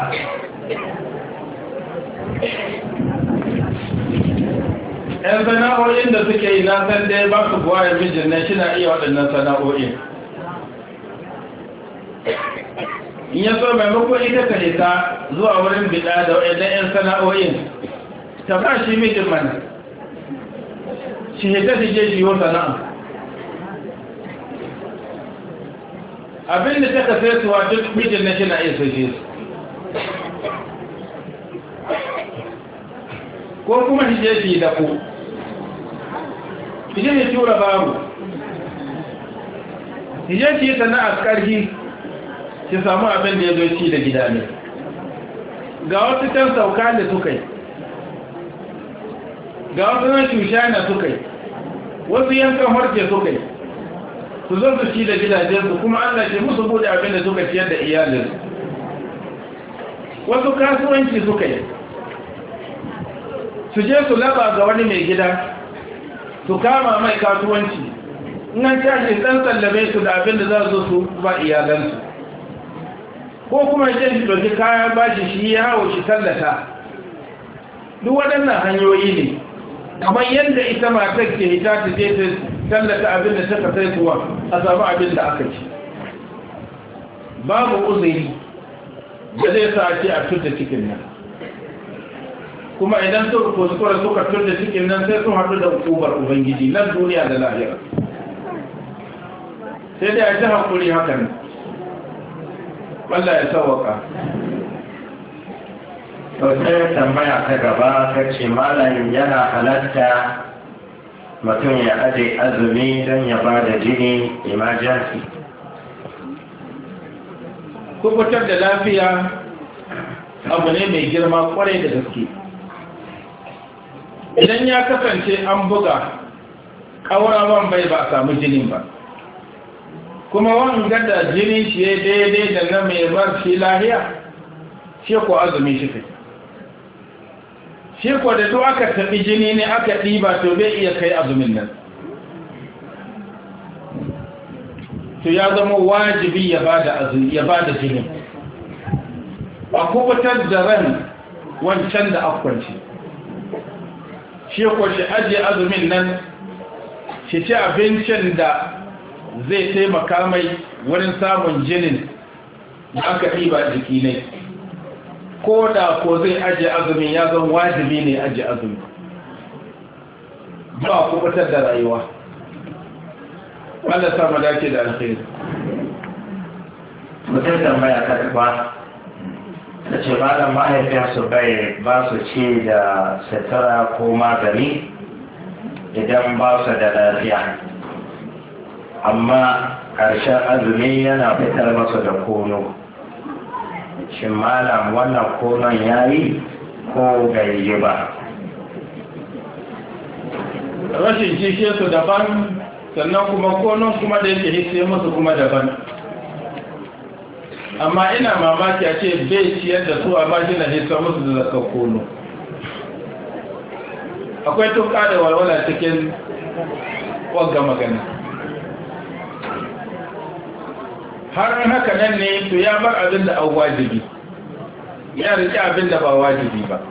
‘Yan sana'o'in da suke yi na san dai ba su buwa ya mijin nan shi na iya waɗannan sana'o'in. In ya so maimakon ita ka hita zuwa wurin bida da waɗannan ‘yan sana'o'in, ta ba shi mijin mana, shi hita su je shi yi sana'a. Abinda ta ka sai suwa duk mijin na shi na iya sashe su, ko kuma shi je shi da ku, shi je shi tura baro, shi je shi sana'a ƙarfi shi samu abin da ya zo ci da gida ne. Ga wasu can sauka da suka yi, ga wasu nan shushana suka yi, wasu yankan harce suka yi, su zo su ci da gidajensu kuma Allah ce musu bude abin da suka ciyar da iyalinsu. Wasu kasuwanci suka yi, su je su laba ga wani mai gida, su kama mai kasuwanci, in an tashi ɗan sallame su da abin da za su su ba iyalansu. Ko kuma je shi ɗauki kayan bashi shi ya hawo shi tallata. Duk waɗannan hanyoyi ne, kamar yadda ita matar ke hita ta je ta tallata abin da suka sai kuwa a samu abin da aka ci. Babu uzuri da zai sa ce a tudda cikin nan, kuma idan suka kuskura suka tudda cikin nan sai sun haɗu da hukumar ubangiji nan duniya da lahira. Sai dai a ta haƙuri hakan, Allah ya sauwaka. Sosai tambaya ta gaba ta ce malamin yana halatta mutum ya aje azumi don ya ba da jini emergency. Kubutar da lafiya abu ne mai girma kwarai da gaske. Idan ya kasance an buga ƙaurawan bai ba a samu jinin ba, kuma wanga da jini shi ya daidai da na mai bar shi lahiya, shi ko azumi shi kai. Shi ko da duk aka tafi jini ne aka ɗiba to bai iya kai azumin nan. To ya zama wajibi ya ba da azumi, ya ba da jini. A kubutar da ran wancan da akwanci. Shi ko shi ajiye azumin nan, shi ci abincin da zai taimaka mai wurin samun jinin da aka ɗiba jiki ne. Ko da ko zai ajiye azumin ya zan wajibi ne ajiye azumi, ba kubutar da rayuwa. Allah sama dace da alkhairi. Mutum tambaya ta gaba ta ce malam mahaifiyarsu bai ba su ci da sutura ko magani idan ba su da lafiya, amma ƙarshen azumi yana fitar masu da kono. Shin malam wannan konon ya yi ko bai yi ba? Rashin cishe su daban, sannan kuma konon kuma da yake hisse musu kuma daban. Amma ina mamaki a ce bai ciyar da su a bashi na hissa musu da zaka kono. Akwai tuka da walwala cikin wagga magana. har haka nan ne to ya bar abin da an wajibi ya riƙe abin da ba wajibi ba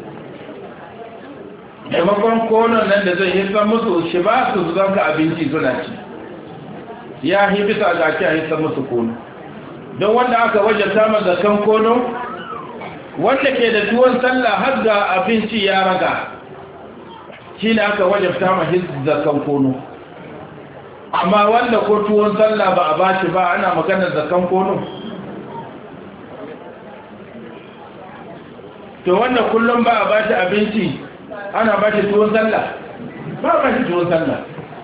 maimakon konon nan da zai hisa musu shi ba su zanka abinci suna ci ya yi bisa ga ake hisa musu kono don wanda aka wajabta ma zakan kono wanda ke da tuwon sallah har ga abinci ya raga shi ne aka wajabta ma zakan kono amma wanda ko tuwon sallah ba a bashi ba ana maganar zakan kono to wanda kullum ba a bashi abinci ana bashi tuwon sallah ba a bashi tuwon sallah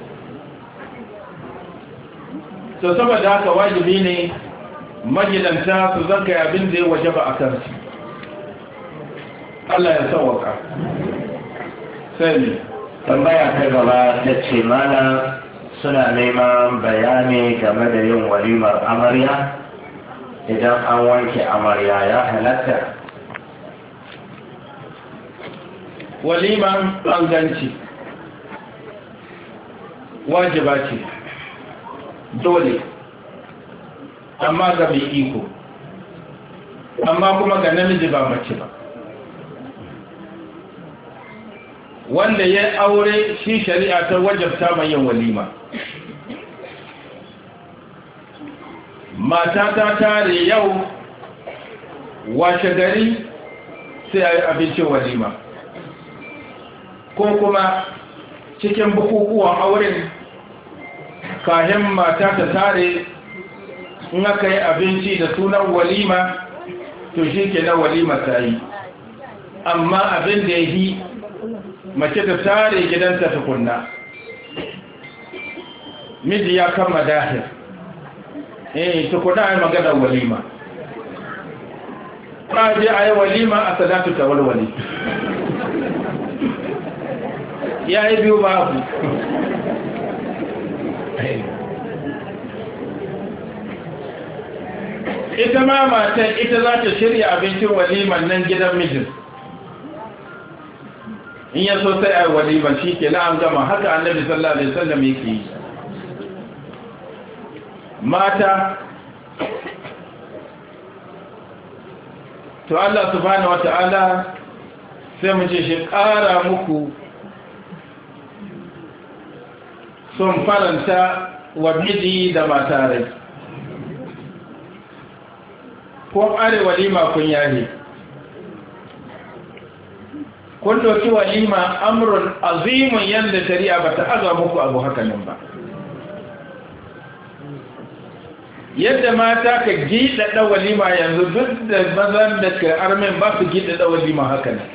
to saboda haka wajibi ne magidanta su zanka abin da ya wajaba a kansu Allah ya sauwaka sai ne tambaya ta gaba ta ce mana suna neman bayani game da yin walimar amarya idan an wanke amarya ya halatta. Waliman ɓanganci wajiba ce dole amma ga mai iko amma kuma ga namiji ba mace ba wanda ya aure shi shari'a ta wajabta mai yin walima mata ta tare yau washe gari sai a yi abincin walima ko kuma cikin bukukuwan auren kahin mata ta tare in aka yi abinci da sunan walima to shi ke na walima ta yi amma abin da ya yi mace ta tare gidanta tukunna miji ya kama dahir eh tukuna ai magana walima ba je ai walima a sadatu ta walwali ya yi biyu babu ita ma matan ita za ta shirya abincin waliman nan gidan mijin in ya so sai a waliman shi ke na an gama haka annabi sallallahu alaihi wasallam yake yi mata to Allah subhanahu wata'ala sai mu ce shi ƙara muku son faranta wa miji da mata rai ko are walima kun yahe kun doki walima amrun azimun yadda shari'a ba ta aga muku abu haka nan ba yadda mata ka giɗaɗa walima yanzu duk da mazan da ka armen ba su giɗaɗa walima haka nan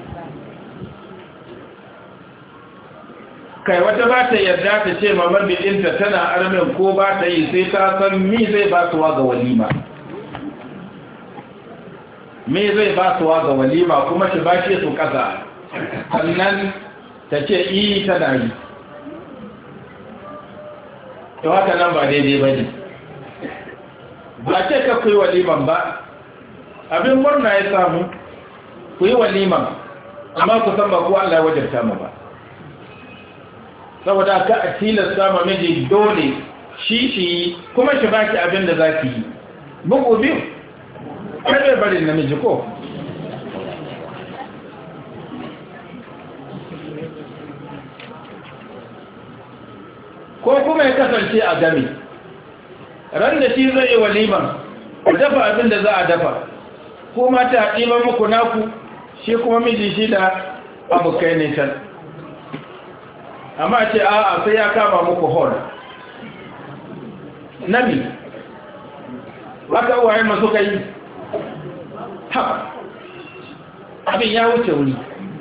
kai wata ba ta yarda ta ce mamar bidinta tana armen ko ba ta yi sai ta san mi zai ba suwa ga walima me zai ba suwa ga walima kuma shi ba shi su kasa sannan ta ce iyi tana yi to haka nan ba daidai ba ne ba ce ka ku yi waliman ba abin murna ya samu ku yi waliman amma ku san ba ku Allah wajarta mu ba saboda ka a tilasta ma miji dole shi shi kuma shi baki abin da za ki yi bugu biyu kada bari namiji ko ko kuma ya kasance a game ran da shi zai yi waliman ku dafa abin da za a dafa ko mata a ɗiban muku naku shi kuma miji shi da abokai ne can amma ce a'a sai ya kama muku hall nami haka uwaye masu kai ha abin ya wuce wuri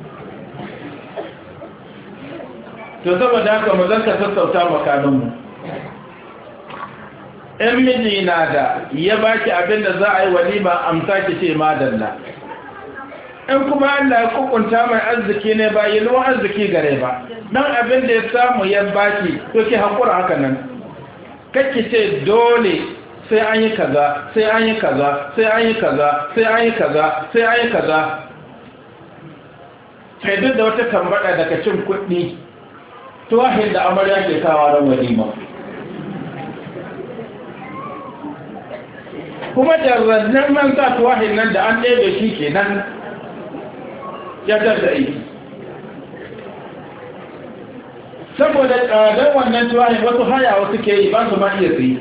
to saboda haka mu zanka sassauta makaninmu in miji na da ya baki abin da za a yi walima amsa ki ce madalla in kuma Allah ya kukunta mai arziki ne ba yi luwan arziki gare ba dan abin da ya samu ya baki to ki hakura haka nan kake ce dole sai an yi kaza sai an yi kaza sai an yi kaza sai an yi kaza sai an yi kaza kai duk da wata tambada daga cin kuɗi tuwahin da amarya ke kawo ran walima kuma da rannan nan za tuwahin nan da an ɗaya shi ke nan ya tarda aiki saboda tsadar wannan tuwahin wasu haya wasu ke yi ba su ma iya tsaye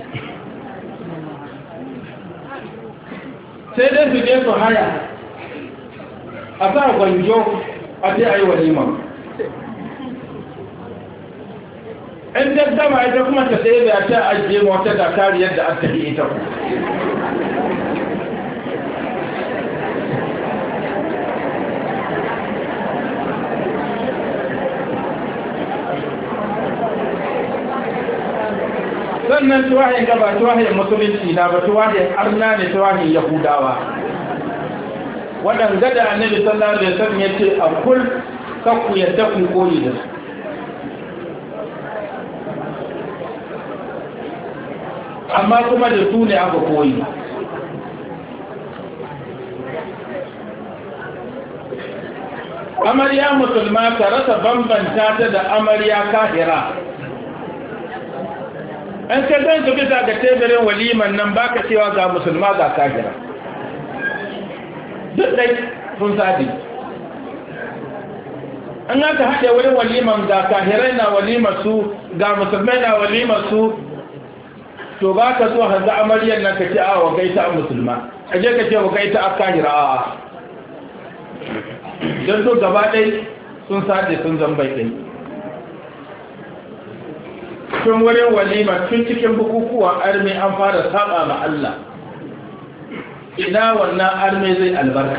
sai dai su je su haya a sa gwanjo a ce a yi walima in daddama ita kuma ta tsaye da ta ajiye mota da kariyar da aka yi ita ku sannan tuwahin gaba tuwahin musulunci na ba tuwahin arna ne tuwahin yahudawa waɗanda da annabi sallallahu alaihi wasallam ya ce a kul kakku yadda ku koyi da su amma kuma da su ne aka koyi amarya musulma ka rasa bambanta ta da amarya kahira an ka zan ka bisa ga teburin waliman nan baka cewa ga musulma ga kahira duk dai sun sadi an aka haɗe wurin waliman ga kahirai na walimar su ga musulmai na walimar su to ba ka so hanzu amaryar nan ka ce a wa gaita a musulma a je ka ce wa gaita a kahira a don to gaba ɗai sun sadi sun zambai ɗai tun wurin walima tun cikin bukukuwan arme an fara saba ma Allah ina wannan arme zai albarka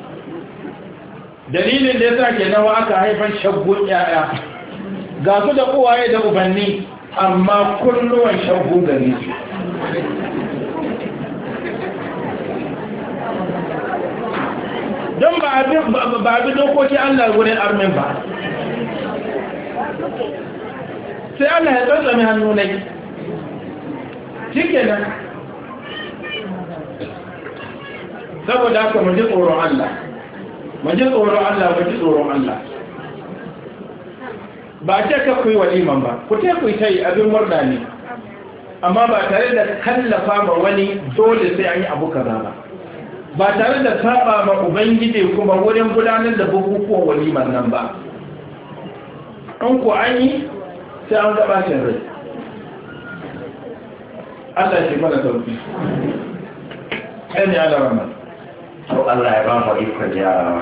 dalilin da ya sa ke nawa aka haifan shaggun yaya ga su da uwaye da ubanni amma kulluwan shaggu gari su don ba abi dokoki Allah wurin armen ba sai Allah ya tsantsami hannu na yi shi nan saboda haka mu ji tsoron Allah mu ji tsoron Allah mu ji tsoron Allah ba ce ka ku yi waliman ba ku te ku yi ta yi abin murna ne amma ba tare da kallafa ma wani dole sai an yi abu kaza ba ba tare da saba ma ubangiji kuma wurin gudanar da bukukuwan waliman nan ba an ku an yi sai an gaba shi rai Allah shi mana sauki ɗan ya da ramar to Allah ya ba mu ikon jarawa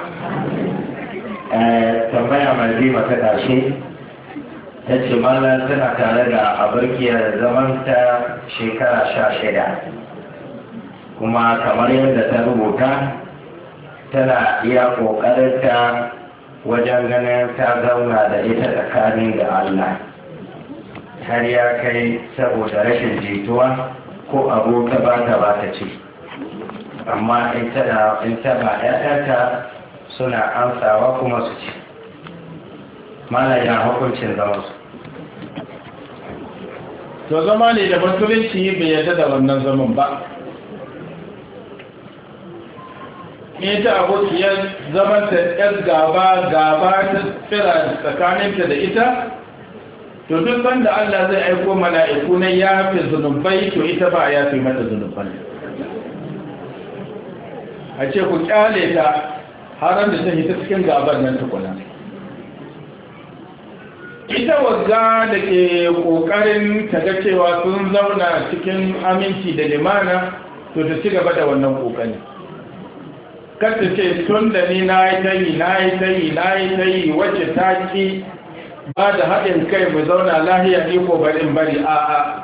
tambaya mai bi mata ƙarshe ta ce malar tana tare da abarkiyar zamanta shekara sha shida kuma kamar yadda ta rubuta tana iya ƙoƙarinta wajen ganin ta zauna da ita tsakanin da Allah har ya kai saboda rashin jituwa ko abu ta ba ta ba ta ce amma in ta ba ‘ya'yanta suna amsawa kuma su ce mana yana hukuncin zamansu to zama ne da musulunci bai yadda da wannan zaman ba ita abokiyar zamanta ‘yar gaba gaba ta tsira tsakaninta da ita to duk sanda Allah zai aiko mala'iku na yafe zunubai to ita ba ya fi mata zunuban a ce ku kyale ta haran da ta hita cikin gaban nan tukuna ita wagga da ke kokarin ta ga cewa sun zauna cikin aminci da limana to ta ci gaba da wannan kokari kar ta ce tun da ni na yi ta yi na yi ta yi na yi ta yi wacce ta ki ba da haɗin kai mu zauna lahiya ni ko barin bari a'a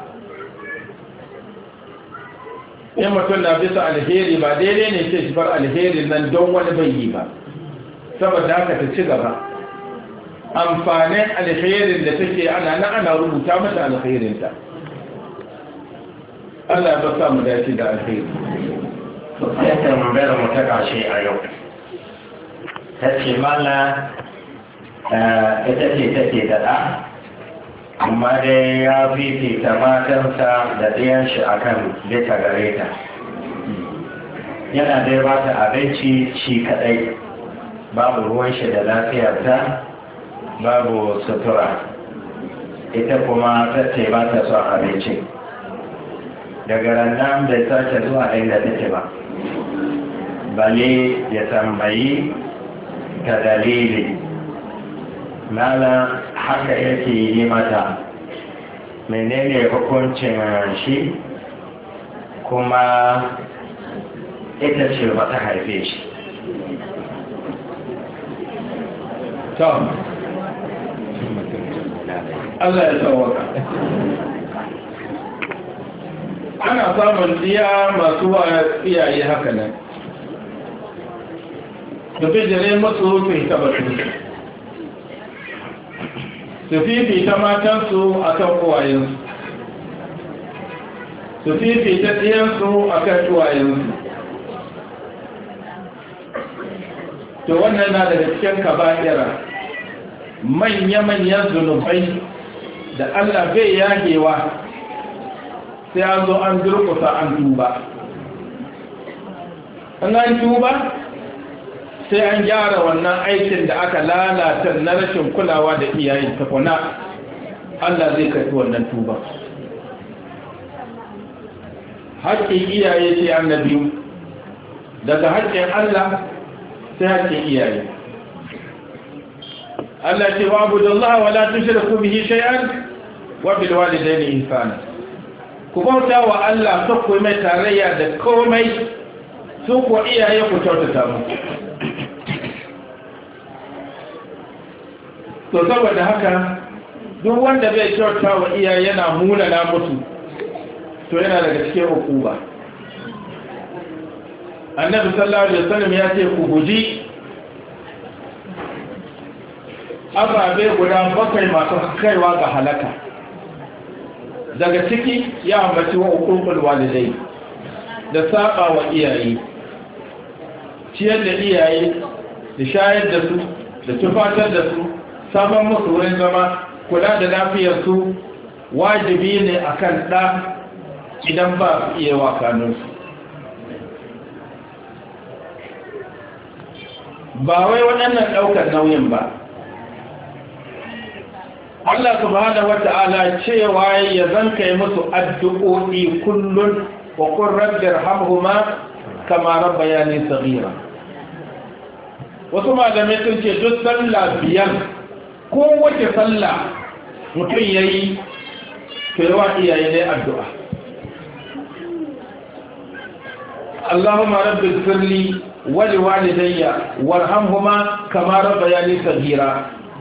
in mutum na bisa alheri ba daidai ne ce shi bar alherin nan don wani bai yi ba saboda haka ta ci gaba amfanin alherin da take ana na ana rubuta mata alherinta Allah ya basa mu dace da alheri sai ta mambara mu ta ƙarshe a yau ta ce mana ita ce take da ɗa amma dai ya fifita matansa da ɗiyan shi a kan bisa gare ta yana dai ba ta abinci shi kaɗai babu ruwan shi da lafiyarta babu sutura ita kuma ta ce ba ta son abinci daga rannan bai sace zuwa inda take ba bale ya tambayi ta dalili mala haka yake yi mata menene hukuncin shi kuma ita ce ba ta haife shi tom Allah ya tsawaka ana samun diya masu wa iyaye haka nan da fijire masu fi tabbatar su fifita matansu a kan uwayensu su fifita ɗiyansu a kan uwayensu to wannan na daga cikin kaba'ira manya-manyan zunubai da Allah bai yagewa sai an zo an durkusa an tuba an an tuba sai an gyara wannan aikin da aka lalata na rashin kulawa da iyayen takuna Allah zai karɓi wannan tuba haƙƙin iyaye ce annabi daga haƙƙin Allah sai haƙƙin iyaye Allah ce wa abudullaha wa la tushriku bihi shay'an wa bil walidayni ihsana ku bauta wa Allah ta ku mai tarayya da komai su ku iyaye ku kyautata mu to saboda haka duk wanda bai kyauta wa iyaye yana munana musu to yana daga cikin hukuma annabi sallallahu alaihi wasallam ya ce ku guji ababe guda bakwai masu kaiwa ga halaka daga ciki ya ambaci wa uqul walidai da saba wa iyaye ciyar da iyaye da shayar da su da tufatar da su saman musu wurin zama kula da lafiyarsu wajibi ne akan ɗa idan ba su iya wa kanunsu ba wai waɗannan ɗaukar nauyin ba Allah subhanahu wata'ala cewa ya zanka yi musu addu'o'i kullun wa qur rabbi irhamhuma kama rabbayani saghira wasu malamai sun ce duk sallah biyar ko wace sallah mutum yayi kirwa iyaye ne addu'a Allahumma rabbi ighfirli wa liwalidayya warhamhuma kama rabbayani saghira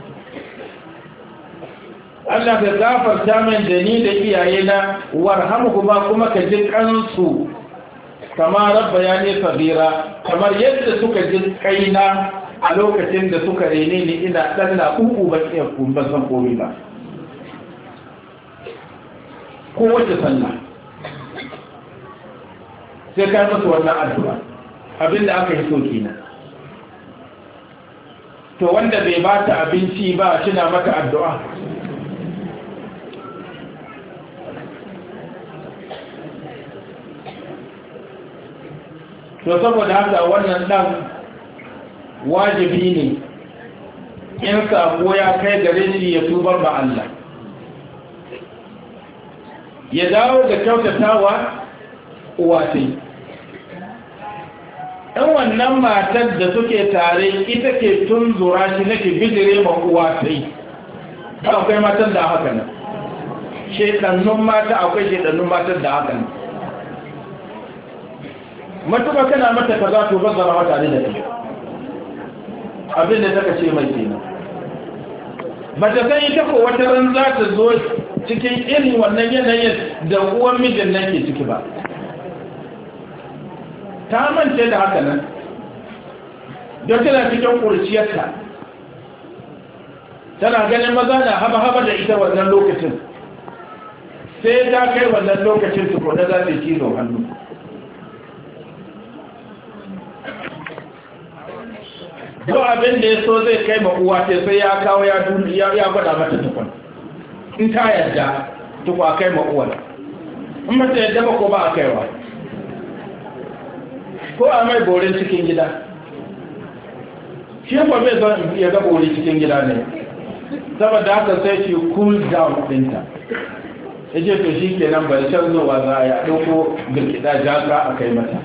Allah ka gafarta min da ni da iyayena warhamhuma kuma ka ji kansu kama rabbayani saghira kamar yadda suka ji kaina a lokacin da suka rene ni ina dan na uku ban iya ban san komai ba ko wace sallah sai ka musu wannan addu'a abinda aka yi so kenan to wanda bai ba ta abinci ba shi na mata addu'a to saboda haka wannan dan wajibi ne in sako ya kai gare shi ya tubar ba Allah ya dawo ga kyautatawa uwatai ɗan wannan matar da suke tare ita ke tunzura shi nake bijire ma uwatai akwai matar da haka nan shedannun mata akwai shedannun matar da haka nan matuƙa kana mata ka za to bazara mata ne da ke abin da taka ce mai kenan ba ta san ita ko wata ran za ta zo cikin irin wannan yanayin da uwan mijin nan ke ciki ba ta mance da haka nan don tana cikin ƙurciyarta tana ganin maza na haba-haba da ita wannan lokacin sai ta kai wannan lokacin tukuna za ta yi cizo hannu duk abin da ya so zai kai ma uwa ce sai ya kawo ya gwada mata tukun in ta yadda tukwa kai ma uwa in mata yadda ba ko ba a kaiwa ko a mai borin cikin gida shi ba bai zan ya ga bori cikin gida ne saboda haka sai shi cool down ɗinta ya ce to shi kenan bari can zuwa za a yi a ɗauko girkida jaka a kai mata.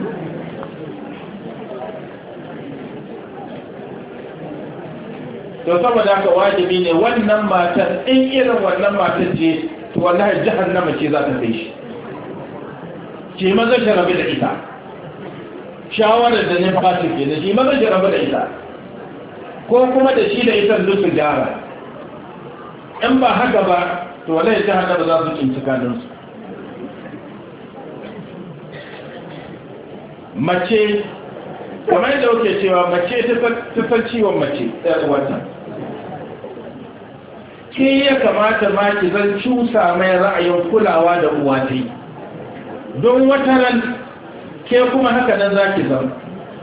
To saboda haka wajibi ne wannan matar in irin wannan matar ce to wallahi jahannama ce za ta kai shi. Ce maza shi rabu da ita. Shawarar da ne fata ke da shi maza shi rabu da ita. Ko kuma da shi da ita duk su gyara. In ba haka ba to wallahi jahannama za su cinci kanunsu. Mace kamar yadda kuke cewa mace ta san ciwon mace ɗaya uwarta. Ke ya kamata ma ki zan cusa mai ra'ayin kulawa da uwa ta yi, don wata ran ke kuma haka nan za ki zama.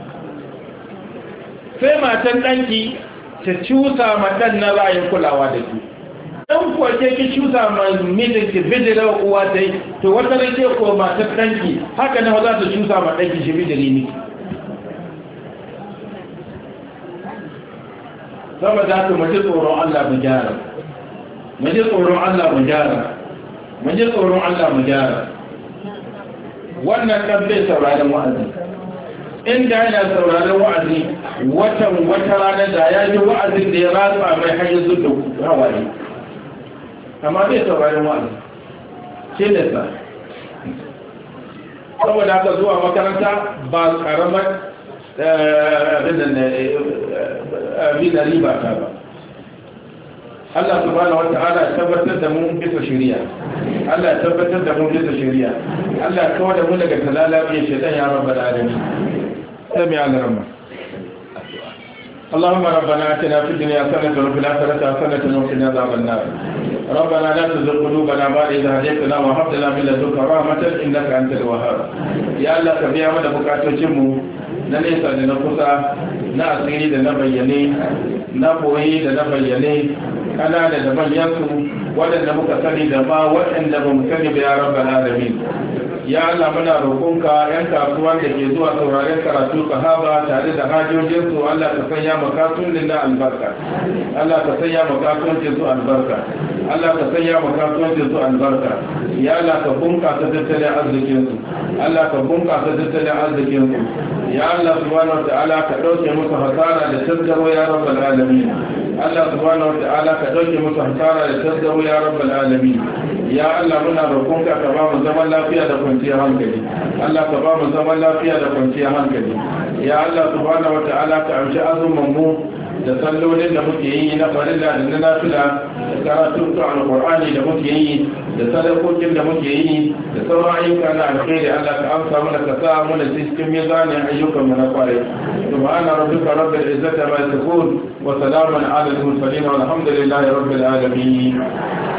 Sai matan ɗanki ta cusa ma ɗan na ra'ayin kulawa da ki. Ɗan kuwa ke ki cusa ma mijinki bidirar uwa ta yi, to wata ran ke ko matan ɗanki haka nan za ta cusa ma ɗanki shi bidiri ne. Saboda haka mu ji tsoron Allah mu gyara. mu ji tsoron Allah mu gyara mu ji tsoron Allah mu gyara wannan kan bai sauraron wa'azi inda yana sauraron wa'azi watan wata rana da ya ji wa'azin da ya ratsa mai hanyar zuwa hawaye amma bai sauraron wa'azi shi ne sa saboda haka zuwa makaranta ba karamar abin da riba ta ba. Allah subhanahu wa ta'ala ya tabbatar da mu bisa shari'a Allah ya tabbatar da mu bisa shari'a Allah ya kawar da mu daga talalabiyar shaitan ya rabbal alamin. sami al-rahman اللهم ربنا آتنا في الدنيا حسنة وفي الآخرة حسنة وقنا عذاب النار. ربنا لا تزغ قلوبنا بعد إذ هديتنا وهب لنا من لدنك رحمة إنك أنت الوهاب. يا الله كبيا من بكاتوچin mu na nesa da na kusa na asiri da na bayyane na koyi da na bayyane kana da manyansu waɗanda muka sani da ma waɗanda ba mu sani ba ya rabbal alamin. Ya Allah muna roƙonka yan kasuwan da ke zuwa sauraren karatu sahaba tare da hajojinsu Allah ka sanya makasunin na albarka Allah ka sanya makasunin su albarka Allah ka sanya makasunin su albarka. Ya Allah ka bunƙasa tattalin arzikin su Allah ka bunƙasa tattalin arzikin su. Ya Allah subhanahu wa ta'ala ka ɗauke musu hasara da tattaro ya rabbal alamin. Allah subhanahu wa ta'ala ka ɗauke musu hasara da tattaro ya rabbal alamin. Ya Allah muna roƙonka ka ba mu zaman lafiya da kwanciyar hankali. Allah ka ba mu zaman lafiya da kwanciyar hankali. Ya Allah subhanahu wa ta'ala ka amshi azumin mu da sallolin da muke yi na farilla da na nafila da karatun alqur'ani da muke yi da sadakokin da muke yi da sauran ayyuka na alkhairi. Allah ka amsa mana ka sa mana cikin mizanin ayyukan mu na kwarai. Subhana rabbika rabbil izzati ma yasifun wa salamun ala al mursalin walhamdulillahi rabbil alamin.